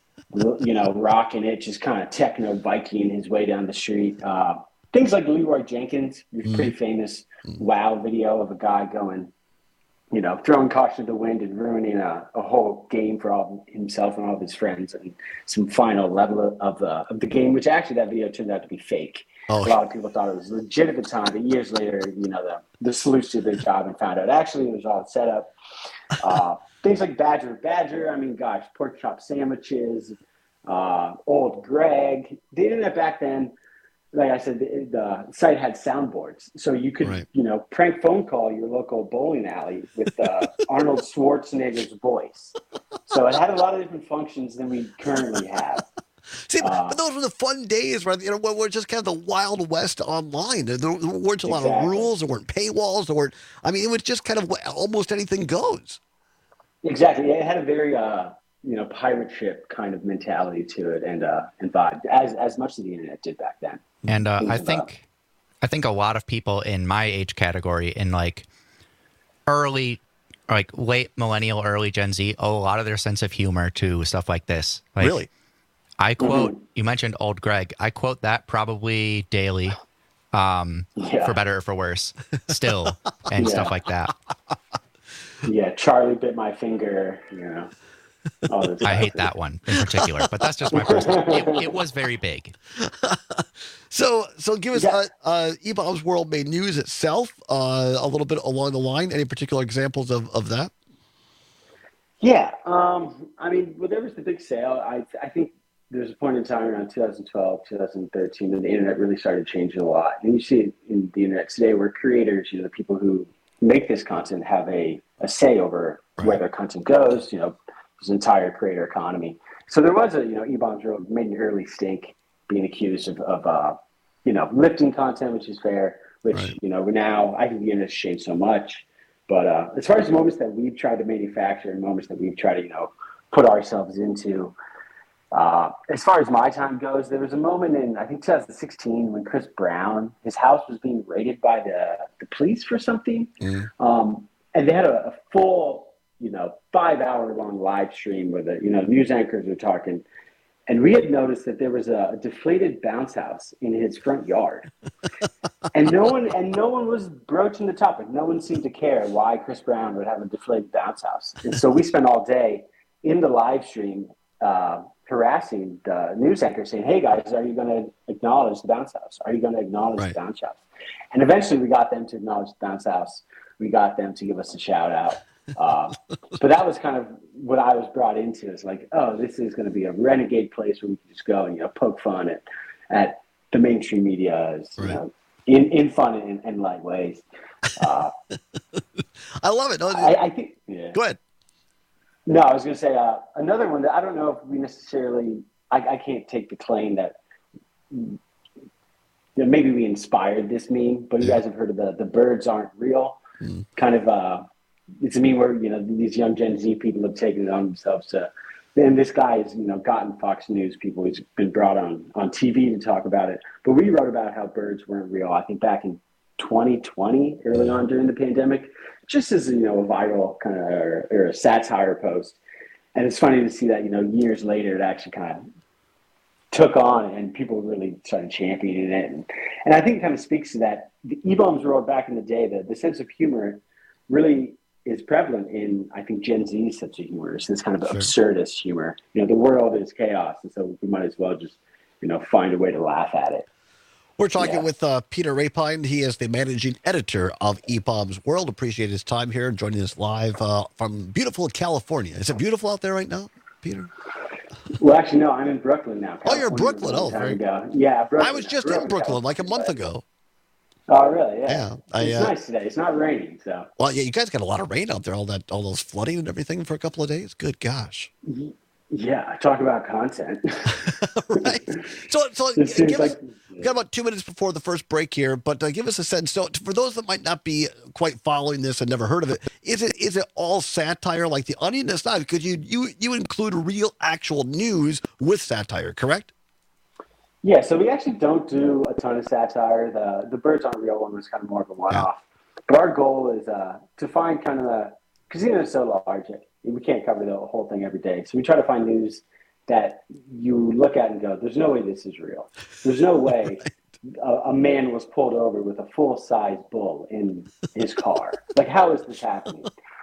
you know, rocking it, just kind of techno Viking his way down the street. Uh, things like Leroy Jenkins, your mm. pretty famous mm. wow video of a guy going, you know, throwing caution to the wind and ruining a, a whole game for all himself and all of his friends, and some final level of the of the game, which actually that video turned out to be fake. Oh. A lot of people thought it was legit at the time, but years later, you know, the the sleuths did their job and found out actually it was all set up. Uh, things like Badger, Badger. I mean, gosh, pork chop sandwiches, uh, Old Greg. The internet back then, like I said, the, the site had soundboards, so you could, right. you know, prank phone call your local bowling alley with uh, Arnold Schwarzenegger's voice. So it had a lot of different functions than we currently have. See, uh, but those were the fun days, right? You know, where we're just kind of the Wild West online. There, there weren't a lot exactly. of rules. There weren't paywalls. There weren't. I mean, it was just kind of almost anything goes. Exactly. It had a very, uh, you know, pirate ship kind of mentality to it, and uh, and vibe, as as much as the internet did back then. And uh, I think, about. I think a lot of people in my age category, in like early, like late millennial, early Gen Z, owe a lot of their sense of humor to stuff like this. Like, really. I quote, mm-hmm. you mentioned Old Greg. I quote that probably daily, um, yeah. for better or for worse, still, and yeah. stuff like that. Yeah, Charlie bit my finger, you know. All the time. I hate that one in particular, but that's just my personal. It, it was very big. So, so give us, yeah. uh, uh, E-Bombs World made news itself, uh, a little bit along the line. Any particular examples of, of that? Yeah, um, I mean, well, there was the big sale. I I think there's a point in time around two thousand twelve, two thousand thirteen, when the internet really started changing a lot. And you see it in the internet today where creators, you know, the people who make this content have a, a say over right. where their content goes, you know, this entire creator economy. So there was a, you know, E-Bombs World made an early stink being accused of, of uh, you know, lifting content, which is fair, which, right. you know, now I think the internet's changed so much. But uh, as far as the moments that we've tried to manufacture and moments that we've tried to, you know, put ourselves into, Uh, as far as my time goes, there was a moment in, I think, two thousand sixteen when Chris Brown, his house was being raided by the, the police for something. Mm. Um, and they had a, a full, you know, five hour long live stream where the, you know, news anchors were talking. And we had noticed that there was a, a deflated bounce house in his front yard. and no one and no one was broaching the topic. No one seemed to care why Chris Brown would have a deflated bounce house. And so we spent all day in the live stream, uh, harassing the news anchor saying, hey guys, are you going to acknowledge the bounce house? Are you going to acknowledge right. the bounce house? And eventually we got them to acknowledge the bounce house. We got them to give us a shout out. Uh, but that was kind of what I was brought into. It's like, oh, this is going to be a renegade place where we can just go and, you know, poke fun at, at the mainstream media, is, right. you know, in, in fun and, and light ways. Uh, I love it. I, I think, yeah. Go ahead. No, I was going to say uh, another one that I don't know if we necessarily, I, I can't take the claim that, that maybe we inspired this meme, but you guys have heard of the, the birds aren't real. Mm. Kind of, uh, it's a meme where, you know, these young Gen Z people have taken it on themselves to, and this guy has, you know, gotten Fox News people. He's been brought on, on T V to talk about it. But we wrote about how birds weren't real, I think back in twenty twenty, early on during the pandemic, just as, you know, a viral kind of, or, or a satire post. And it's funny to see that, you know, years later, it actually kind of took on and people really started championing it. And, and I think it kind of speaks to that. The E-Bombs world back in the day, the, the sense of humor really is prevalent in, I think, Gen Z's sense of humor. It's this kind of sure. absurdist humor. You know, the world is chaos, and so we might as well just, you know, find a way to laugh at it. We're talking yeah. with uh, Peter Rapine. He is the managing editor of E-Bombs World. Appreciate his time here and joining us live uh, from beautiful California. Is it beautiful out there right now, Peter? Well, actually, no. I'm in Brooklyn now. California. Oh, you're in Brooklyn. Oh, very good. Yeah, Brooklyn. I was just Brooklyn, in Brooklyn like a month ago. Oh, really? Yeah. yeah I, it's uh, nice today. It's not raining, so. Well, yeah, you guys got a lot of rain out there. All that, all those flooding and everything for a couple of days. Good gosh. Yeah, talk about content. Right. So, so It seems give us, like- we've got about two minutes before the first break here, but uh, give us a sense. So, for those that might not be quite following this and never heard of it, is it is it all satire like The Onion? It's not, because you you you include real, actual news with satire, correct? Yeah, so we actually don't do a ton of satire. The the birds aren't real one was kind of more of a one-off. But our goal is uh, to find kind of the, because you know it's so large, we can't cover the whole thing every day. So we try to find news that you look at and go, there's no way this is real. There's no way a, a man was pulled over with a full-size bull in his car. Like, how is this happening?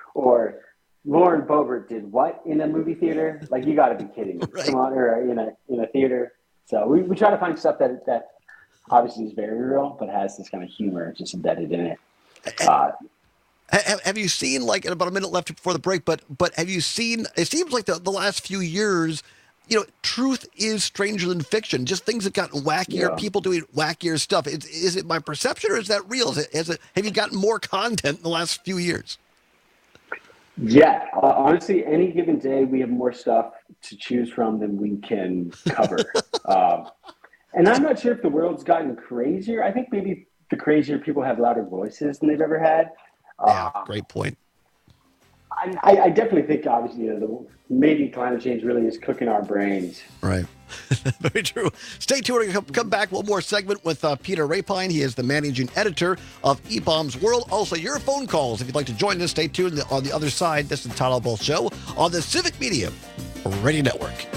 Or Lauren Boebert did what in a movie theater? Like, you got to be kidding me. Right. Come on, or in a in a theater. So we, we try to find stuff that that obviously is very real, but has this kind of humor just embedded in it. Uh, have, have you seen, like, in about a minute left before the break, but but have you seen, it seems like the, the last few years, you know, truth is stranger than fiction. Just things have gotten wackier, yeah. people doing wackier stuff. Is, is it my perception or is that real? Is it, is it, have you gotten more content in the last few years? Yeah, uh, honestly, any given day we have more stuff to choose from than we can cover. um, and I'm not sure if the world's gotten crazier. I think maybe the crazier people have louder voices than they've ever had. Yeah, uh, great point. I, I definitely think, obviously, you know, the, maybe climate change really is cooking our brains. Right. Very true. Stay tuned. We'll come back. One more segment with uh, Peter Rapine. He is the managing editor of E-Bombs World. Also, your phone calls. If you'd like to join us, stay tuned. On the other side, this is the Todd Albaugh Show on the Civic Media Radio Network.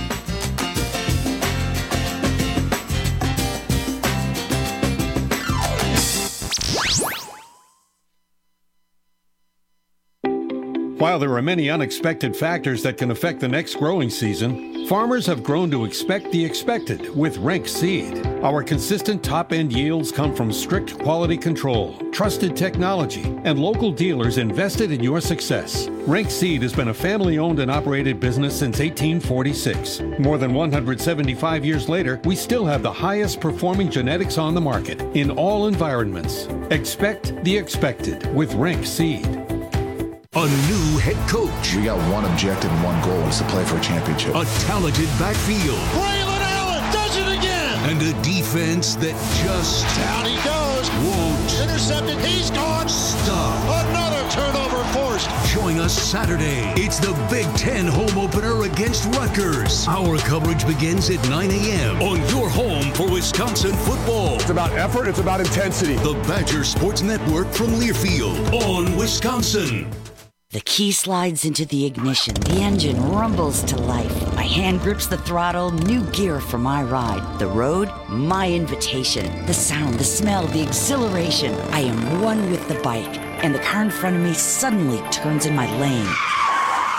While there are many unexpected factors that can affect the next growing season, farmers have grown to expect the expected with Renk Seed. Our consistent top-end yields come from strict quality control, trusted technology, and local dealers invested in your success. Renk Seed has been a family-owned and operated business since eighteen forty-six. More than one hundred seventy-five years later, we still have the highest performing genetics on the market in all environments. Expect the expected with Renk Seed. A new head coach. We got one objective and one goal, is to play for a championship. A talented backfield. Braylon Allen does it again. And a defense that just... Down he goes. Won't. Intercepted. He's gone. Stop. Another turnover forced. Join us Saturday. It's the Big Ten home opener against Rutgers. Our coverage begins at nine a.m. on your home for Wisconsin football. It's about effort. It's about intensity. The Badger Sports Network from Learfield on Wisconsin. The key slides into the ignition. The engine rumbles to life. My hand grips the throttle. New gear for my ride. The road, my invitation. The sound, the smell, the exhilaration. I am one with the bike. And the car in front of me suddenly turns in my lane.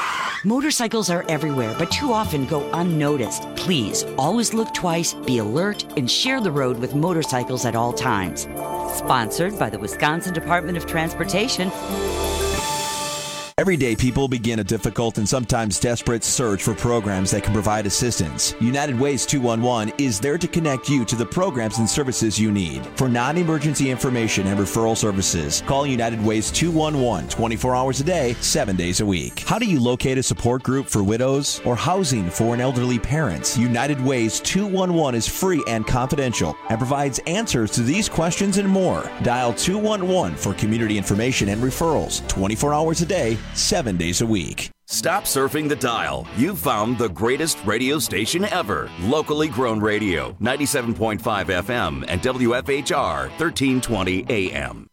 Motorcycles are everywhere, but too often go unnoticed. Please, always look twice, be alert, and share the road with motorcycles at all times. Sponsored by the Wisconsin Department of Transportation. Everyday people begin a difficult and sometimes desperate search for programs that can provide assistance. United Ways two one one is there to connect you to the programs and services you need. For non-emergency information and referral services, call United Ways two one one twenty-four hours a day, seven days a week. How do you locate a support group for widows or housing for an elderly parent? United Ways two one one is free and confidential and provides answers to these questions and more. Dial two one one for community information and referrals, twenty-four hours a day, seven days a week. Stop surfing the dial. You've found the greatest radio station ever. Locally grown radio, ninety-seven point five F M and W F H R, thirteen twenty A M.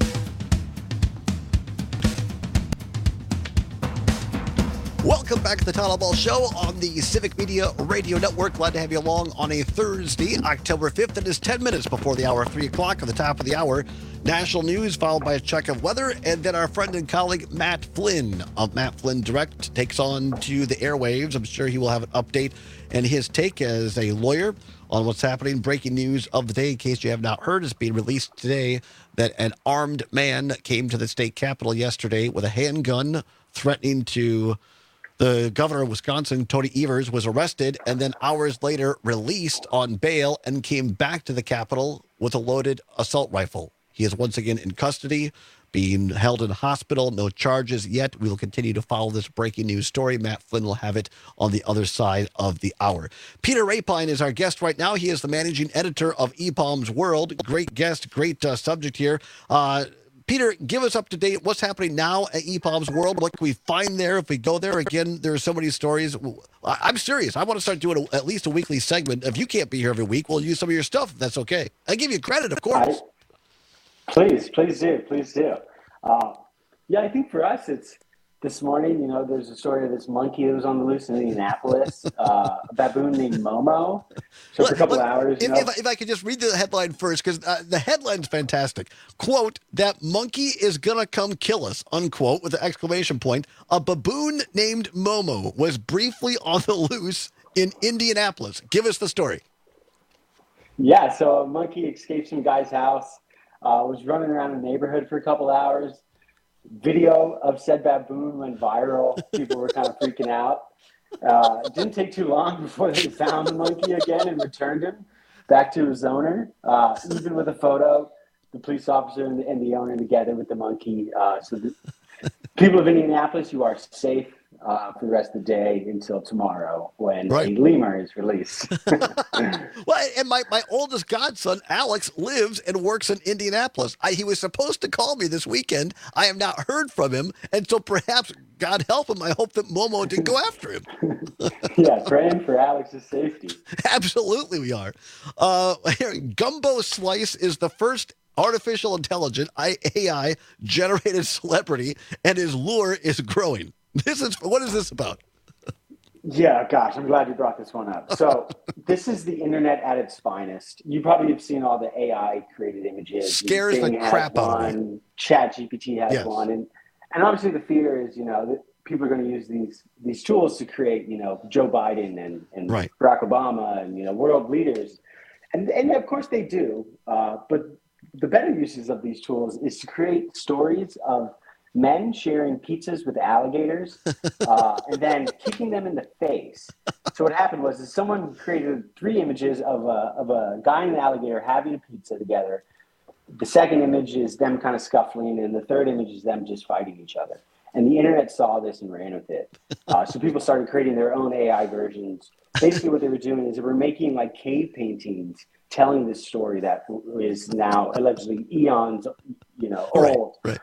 Welcome back to the Todd Ball Show on the Civic Media Radio Network. Glad to have you along on a Thursday, October fifth. It is ten minutes before the hour, three o'clock at the top of the hour. National news followed by a check of weather, and then our friend and colleague Matt Flynn of Matt Flynn Direct takes on to the airwaves. I'm sure he will have an update and his take as a lawyer on what's happening. Breaking news of the day, in case you have not heard, is being released today that an armed man came to the state capitol yesterday with a handgun threatening to the governor of Wisconsin, Tony Evers, was arrested and then hours later released on bail and came back to the Capitol with a loaded assault rifle. He is once again in custody, being held in hospital. No charges yet. We will continue to follow this breaking news story. Matt Flynn will have it on the other side of the hour. Peter Rapine is our guest right now. He is the managing editor of E P A M's World. Great guest, great uh, subject here. Uh, Peter, give us up to date. What's happening now at E P A M's World? What can we find there if we go there? Again, there are so many stories. I- I'm serious. I want to start doing a, at least a weekly segment. If you can't be here every week, we'll use some of your stuff. If that's okay. I give you credit, of course. I, please, please do. Please do. Uh, yeah, I think for us, it's this morning, you know, there's a story of this monkey that was on the loose in Indianapolis, uh, a baboon named Momo. So for a couple Look, hours, you if, know, if, I, if I could just read the headline first, because uh, the headline's fantastic. Quote, that monkey is going to come kill us, unquote, with an exclamation point. A baboon named Momo was briefly on the loose in Indianapolis. Give us the story. Yeah, so a monkey escaped some guy's house, uh, was running around the neighborhood for a couple hours. Video of said baboon went viral. People were kind of freaking out. Uh, it didn't take too long before they found the monkey again and returned him back to his owner, uh, even with a photo, the police officer and the, and the owner together with the monkey. Uh, so the people of Indianapolis, you are safe uh, for the rest of the day until tomorrow when Right. a lemur is released. Well, and my, my oldest godson, Alex, lives and works in Indianapolis. I, he was supposed to call me this weekend. I have not heard from him. And so perhaps, God help him, I hope that Momo didn't go after him. Yeah, praying for Alex's safety. Absolutely we are. Uh, here, Gumbo Slice is the first artificial intelligent A I generated celebrity, and his lure is growing. This is what is this about? Yeah, gosh, I'm glad you brought this one up. So this is the internet at its finest. You probably have seen all the A I-created images. Scares Bing the has crap out of me. one, ChatGPT has Yes. one, and and obviously the fear is, you know, that people are going to use these these tools to create, you know, Joe Biden and, and Right. Barack Obama and, you know, world leaders, and and of course they do. Uh, but the better uses of these tools is to create stories of men sharing pizzas with alligators uh, and then kicking them in the face. So what happened was is someone created three images of a, of a guy and an alligator having a pizza together. The second image is them kind of scuffling, and the third image is them just fighting each other. And the internet saw this and ran with it. Uh, so people started creating their own A I versions. Basically what they were doing is they were making like cave paintings telling this story that is now allegedly eons, you know, old. Right, right.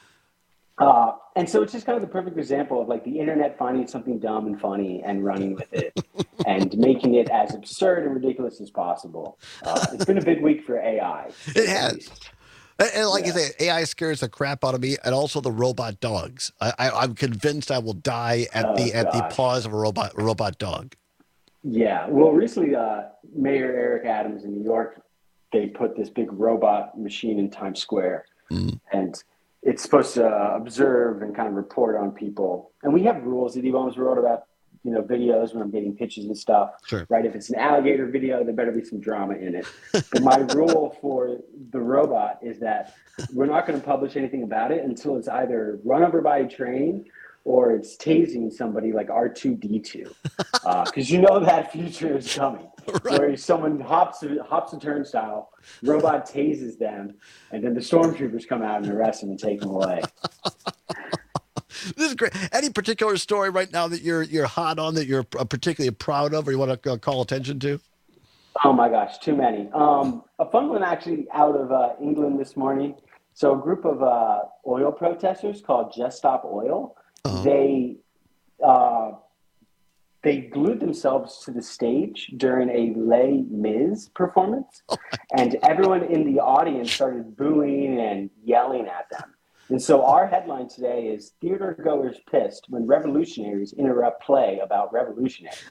Uh, and so it's just kind of the perfect example of like the internet finding something dumb and funny and running with it and making it as absurd and ridiculous as possible. Uh, it's been a big week for A I. It has. And, and like Yeah. you say, A I scares the crap out of me, and also the robot dogs. I, I, I'm convinced I will die at Oh, the at the gosh. paws of a robot a robot dog. Yeah. Well, recently, uh, Mayor Eric Adams in New York, they put this big robot machine in Times Square. Mm. And it's supposed to uh, observe and kind of report on people. And we have rules that E-Bombs wrote about, you know, videos when I'm getting pitches and stuff. Sure. Right? If it's an alligator video, there better be some drama in it. But my rule for the robot is that we're not going to publish anything about it until it's either run over by a train or it's tasing somebody like R two D two. Because uh, you know that future is coming. Right. Where someone hops, hops a turnstile, robot tases them, and then the stormtroopers come out and arrest them and take them away. This is great. Any particular story right now that you're you're hot on, that you're particularly proud of, or you want to call attention to? Oh my gosh, too many. Um, a fun one actually out of uh, England this morning. So a group of uh, oil protesters called Just Stop Oil, uh-huh. they uh, they glued themselves to the stage during a Les Mis performance, oh and everyone in the audience started booing and yelling at them. And so our headline today is theater goers pissed when revolutionaries interrupt play about revolutionaries.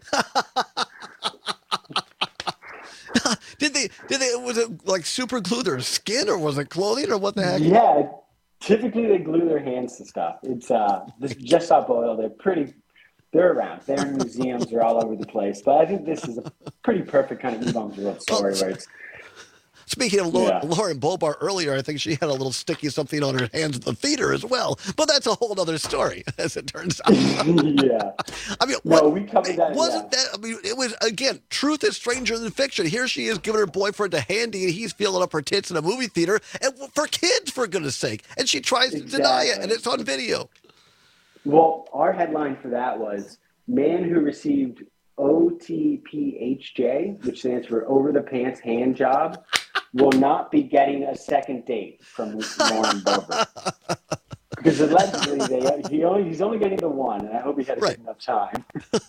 Did they, did they, was it like super glue their skin, or was it clothing, or what the heck? Yeah, typically they glue their hands to stuff. It's uh, this Just Stop Oil. They're pretty, they're around. They're in museums, they're all over the place. But I think this is a pretty perfect kind of E-Bombs World story where it's, Speaking of Lauren, yeah. Lauren Bobar earlier, I think she had a little sticky something on her hands at the theater as well. But that's a whole other story, as it turns out. Yeah. I mean, no, what, we covered that. Wasn't yeah. that, I mean, it was, again, truth is stranger than fiction. Here she is giving her boyfriend a handy, and he's feeling up her tits in a movie theater, and for kids, for goodness sake. And she tries exactly. to deny it, and it's on video. Well, our headline for that was, man who received O T P H J, which stands for over the pants hand job, will not be getting a second date from Lauren Bober. Because allegedly, they, he only, he's only getting the one, and I hope he had a right. good enough time.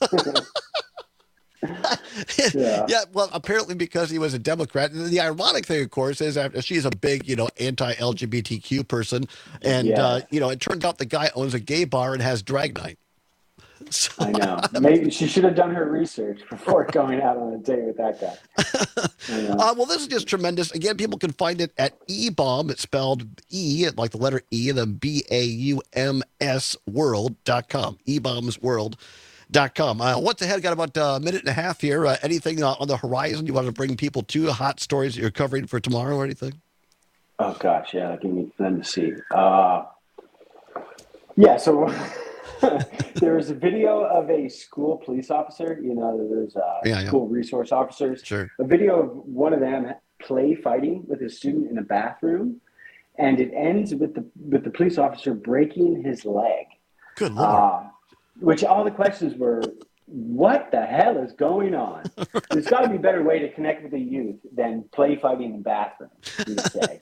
yeah. yeah, well, apparently because he was a Democrat. And the ironic thing, of course, is after she's a big, you know, anti-L G B T Q person. And, yeah. uh, you know, it turns out the guy owns a gay bar and has drag night. So, I know. Maybe she should have done her research before going out on a date with that guy. uh, well, this is just tremendous. Again, people can find it at E-Bomb. It's spelled E, like the letter E, and then B A U M S world dot com. E bombs world dot com. Uh, what's ahead? Got about a minute and a half here. Uh, anything uh, on the horizon you want to bring people to? Hot stories that you're covering for tomorrow or anything? Oh, gosh, yeah. Give me, let me see. Uh, yeah, so... There was a video of a school police officer. You know, there's uh, yeah, school yeah. resource officers. Sure. A video of one of them play fighting with a student in a bathroom, and it ends with the with the police officer breaking his leg. Good Lord. Uh, which all the questions were, what the hell is going on? There's got to be a better way to connect with the youth than play fighting in bathrooms, you would say.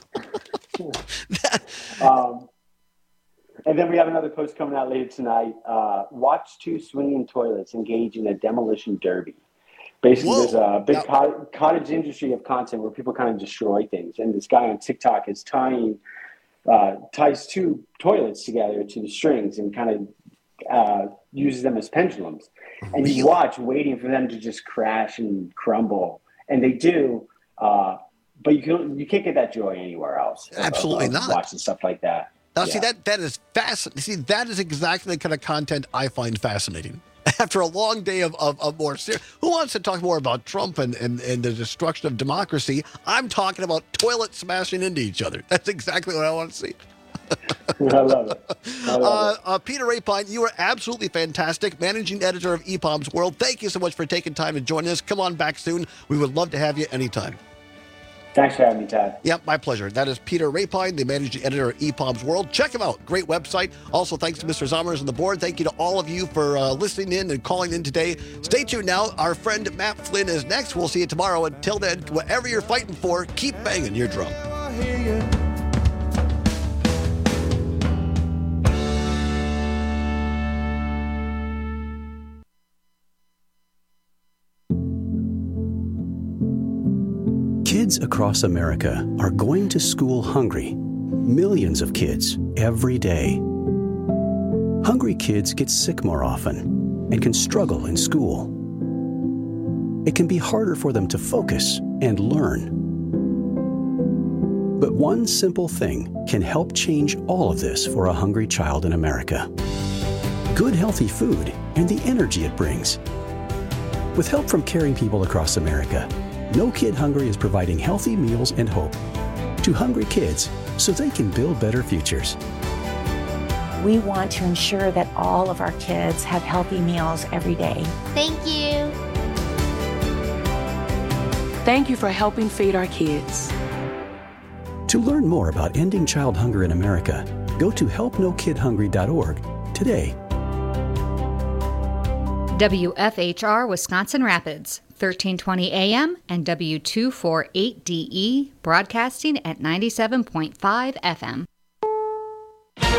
um, And then we have another post coming out later tonight. Uh, watch two swinging toilets engage in a demolition derby. Basically, Whoa. there's a big co- cottage industry of content where people kind of destroy things. And this guy on TikTok is tying, uh, ties two toilets together to the strings and kind of uh, uses them as pendulums. And you watch waiting for them to just crash and crumble. And they do. Uh, but you, can, you can't get that joy anywhere else. Absolutely of, of not. Watching stuff like that. Now, yeah. see, that that is fascinating. See, that is exactly the kind of content I find fascinating. After a long day of, of, of more serious, who wants to talk more about Trump and, and, and the destruction of democracy? I'm talking about toilets smashing into each other. That's exactly what I want to see. I love it. I love uh, it. Uh, Peter Rapine, you are absolutely fantastic. Managing editor of E-Bombs World. Thank you so much for taking time to join us. Come on back soon. We would love to have you anytime. Thanks for having me, Todd. Yep, my pleasure. That is Peter Rapine, the managing editor at E-Bombs World. Check him out. Great website. Also, thanks to Mister Zommers and the board. Thank you to all of you for uh, listening in and calling in today. Stay tuned now. Our friend Matt Flynn is next. We'll see you tomorrow. Until then, whatever you're fighting for, keep banging your drum. Kids across America are going to school hungry. Millions of kids every day. Hungry kids get sick more often and can struggle in school. It can be harder for them to focus and learn. But one simple thing can help change all of this for a hungry child in America. Good, healthy food and the energy it brings. With help from caring people across America, No Kid Hungry is providing healthy meals and hope to hungry kids so they can build better futures. We want to ensure that all of our kids have healthy meals every day. Thank you. Thank you for helping feed our kids. To learn more about ending child hunger in America, go to help no kid hungry dot org today. W F H R Wisconsin Rapids, thirteen twenty A M and W two forty-eight D E, broadcasting at ninety-seven point five F M.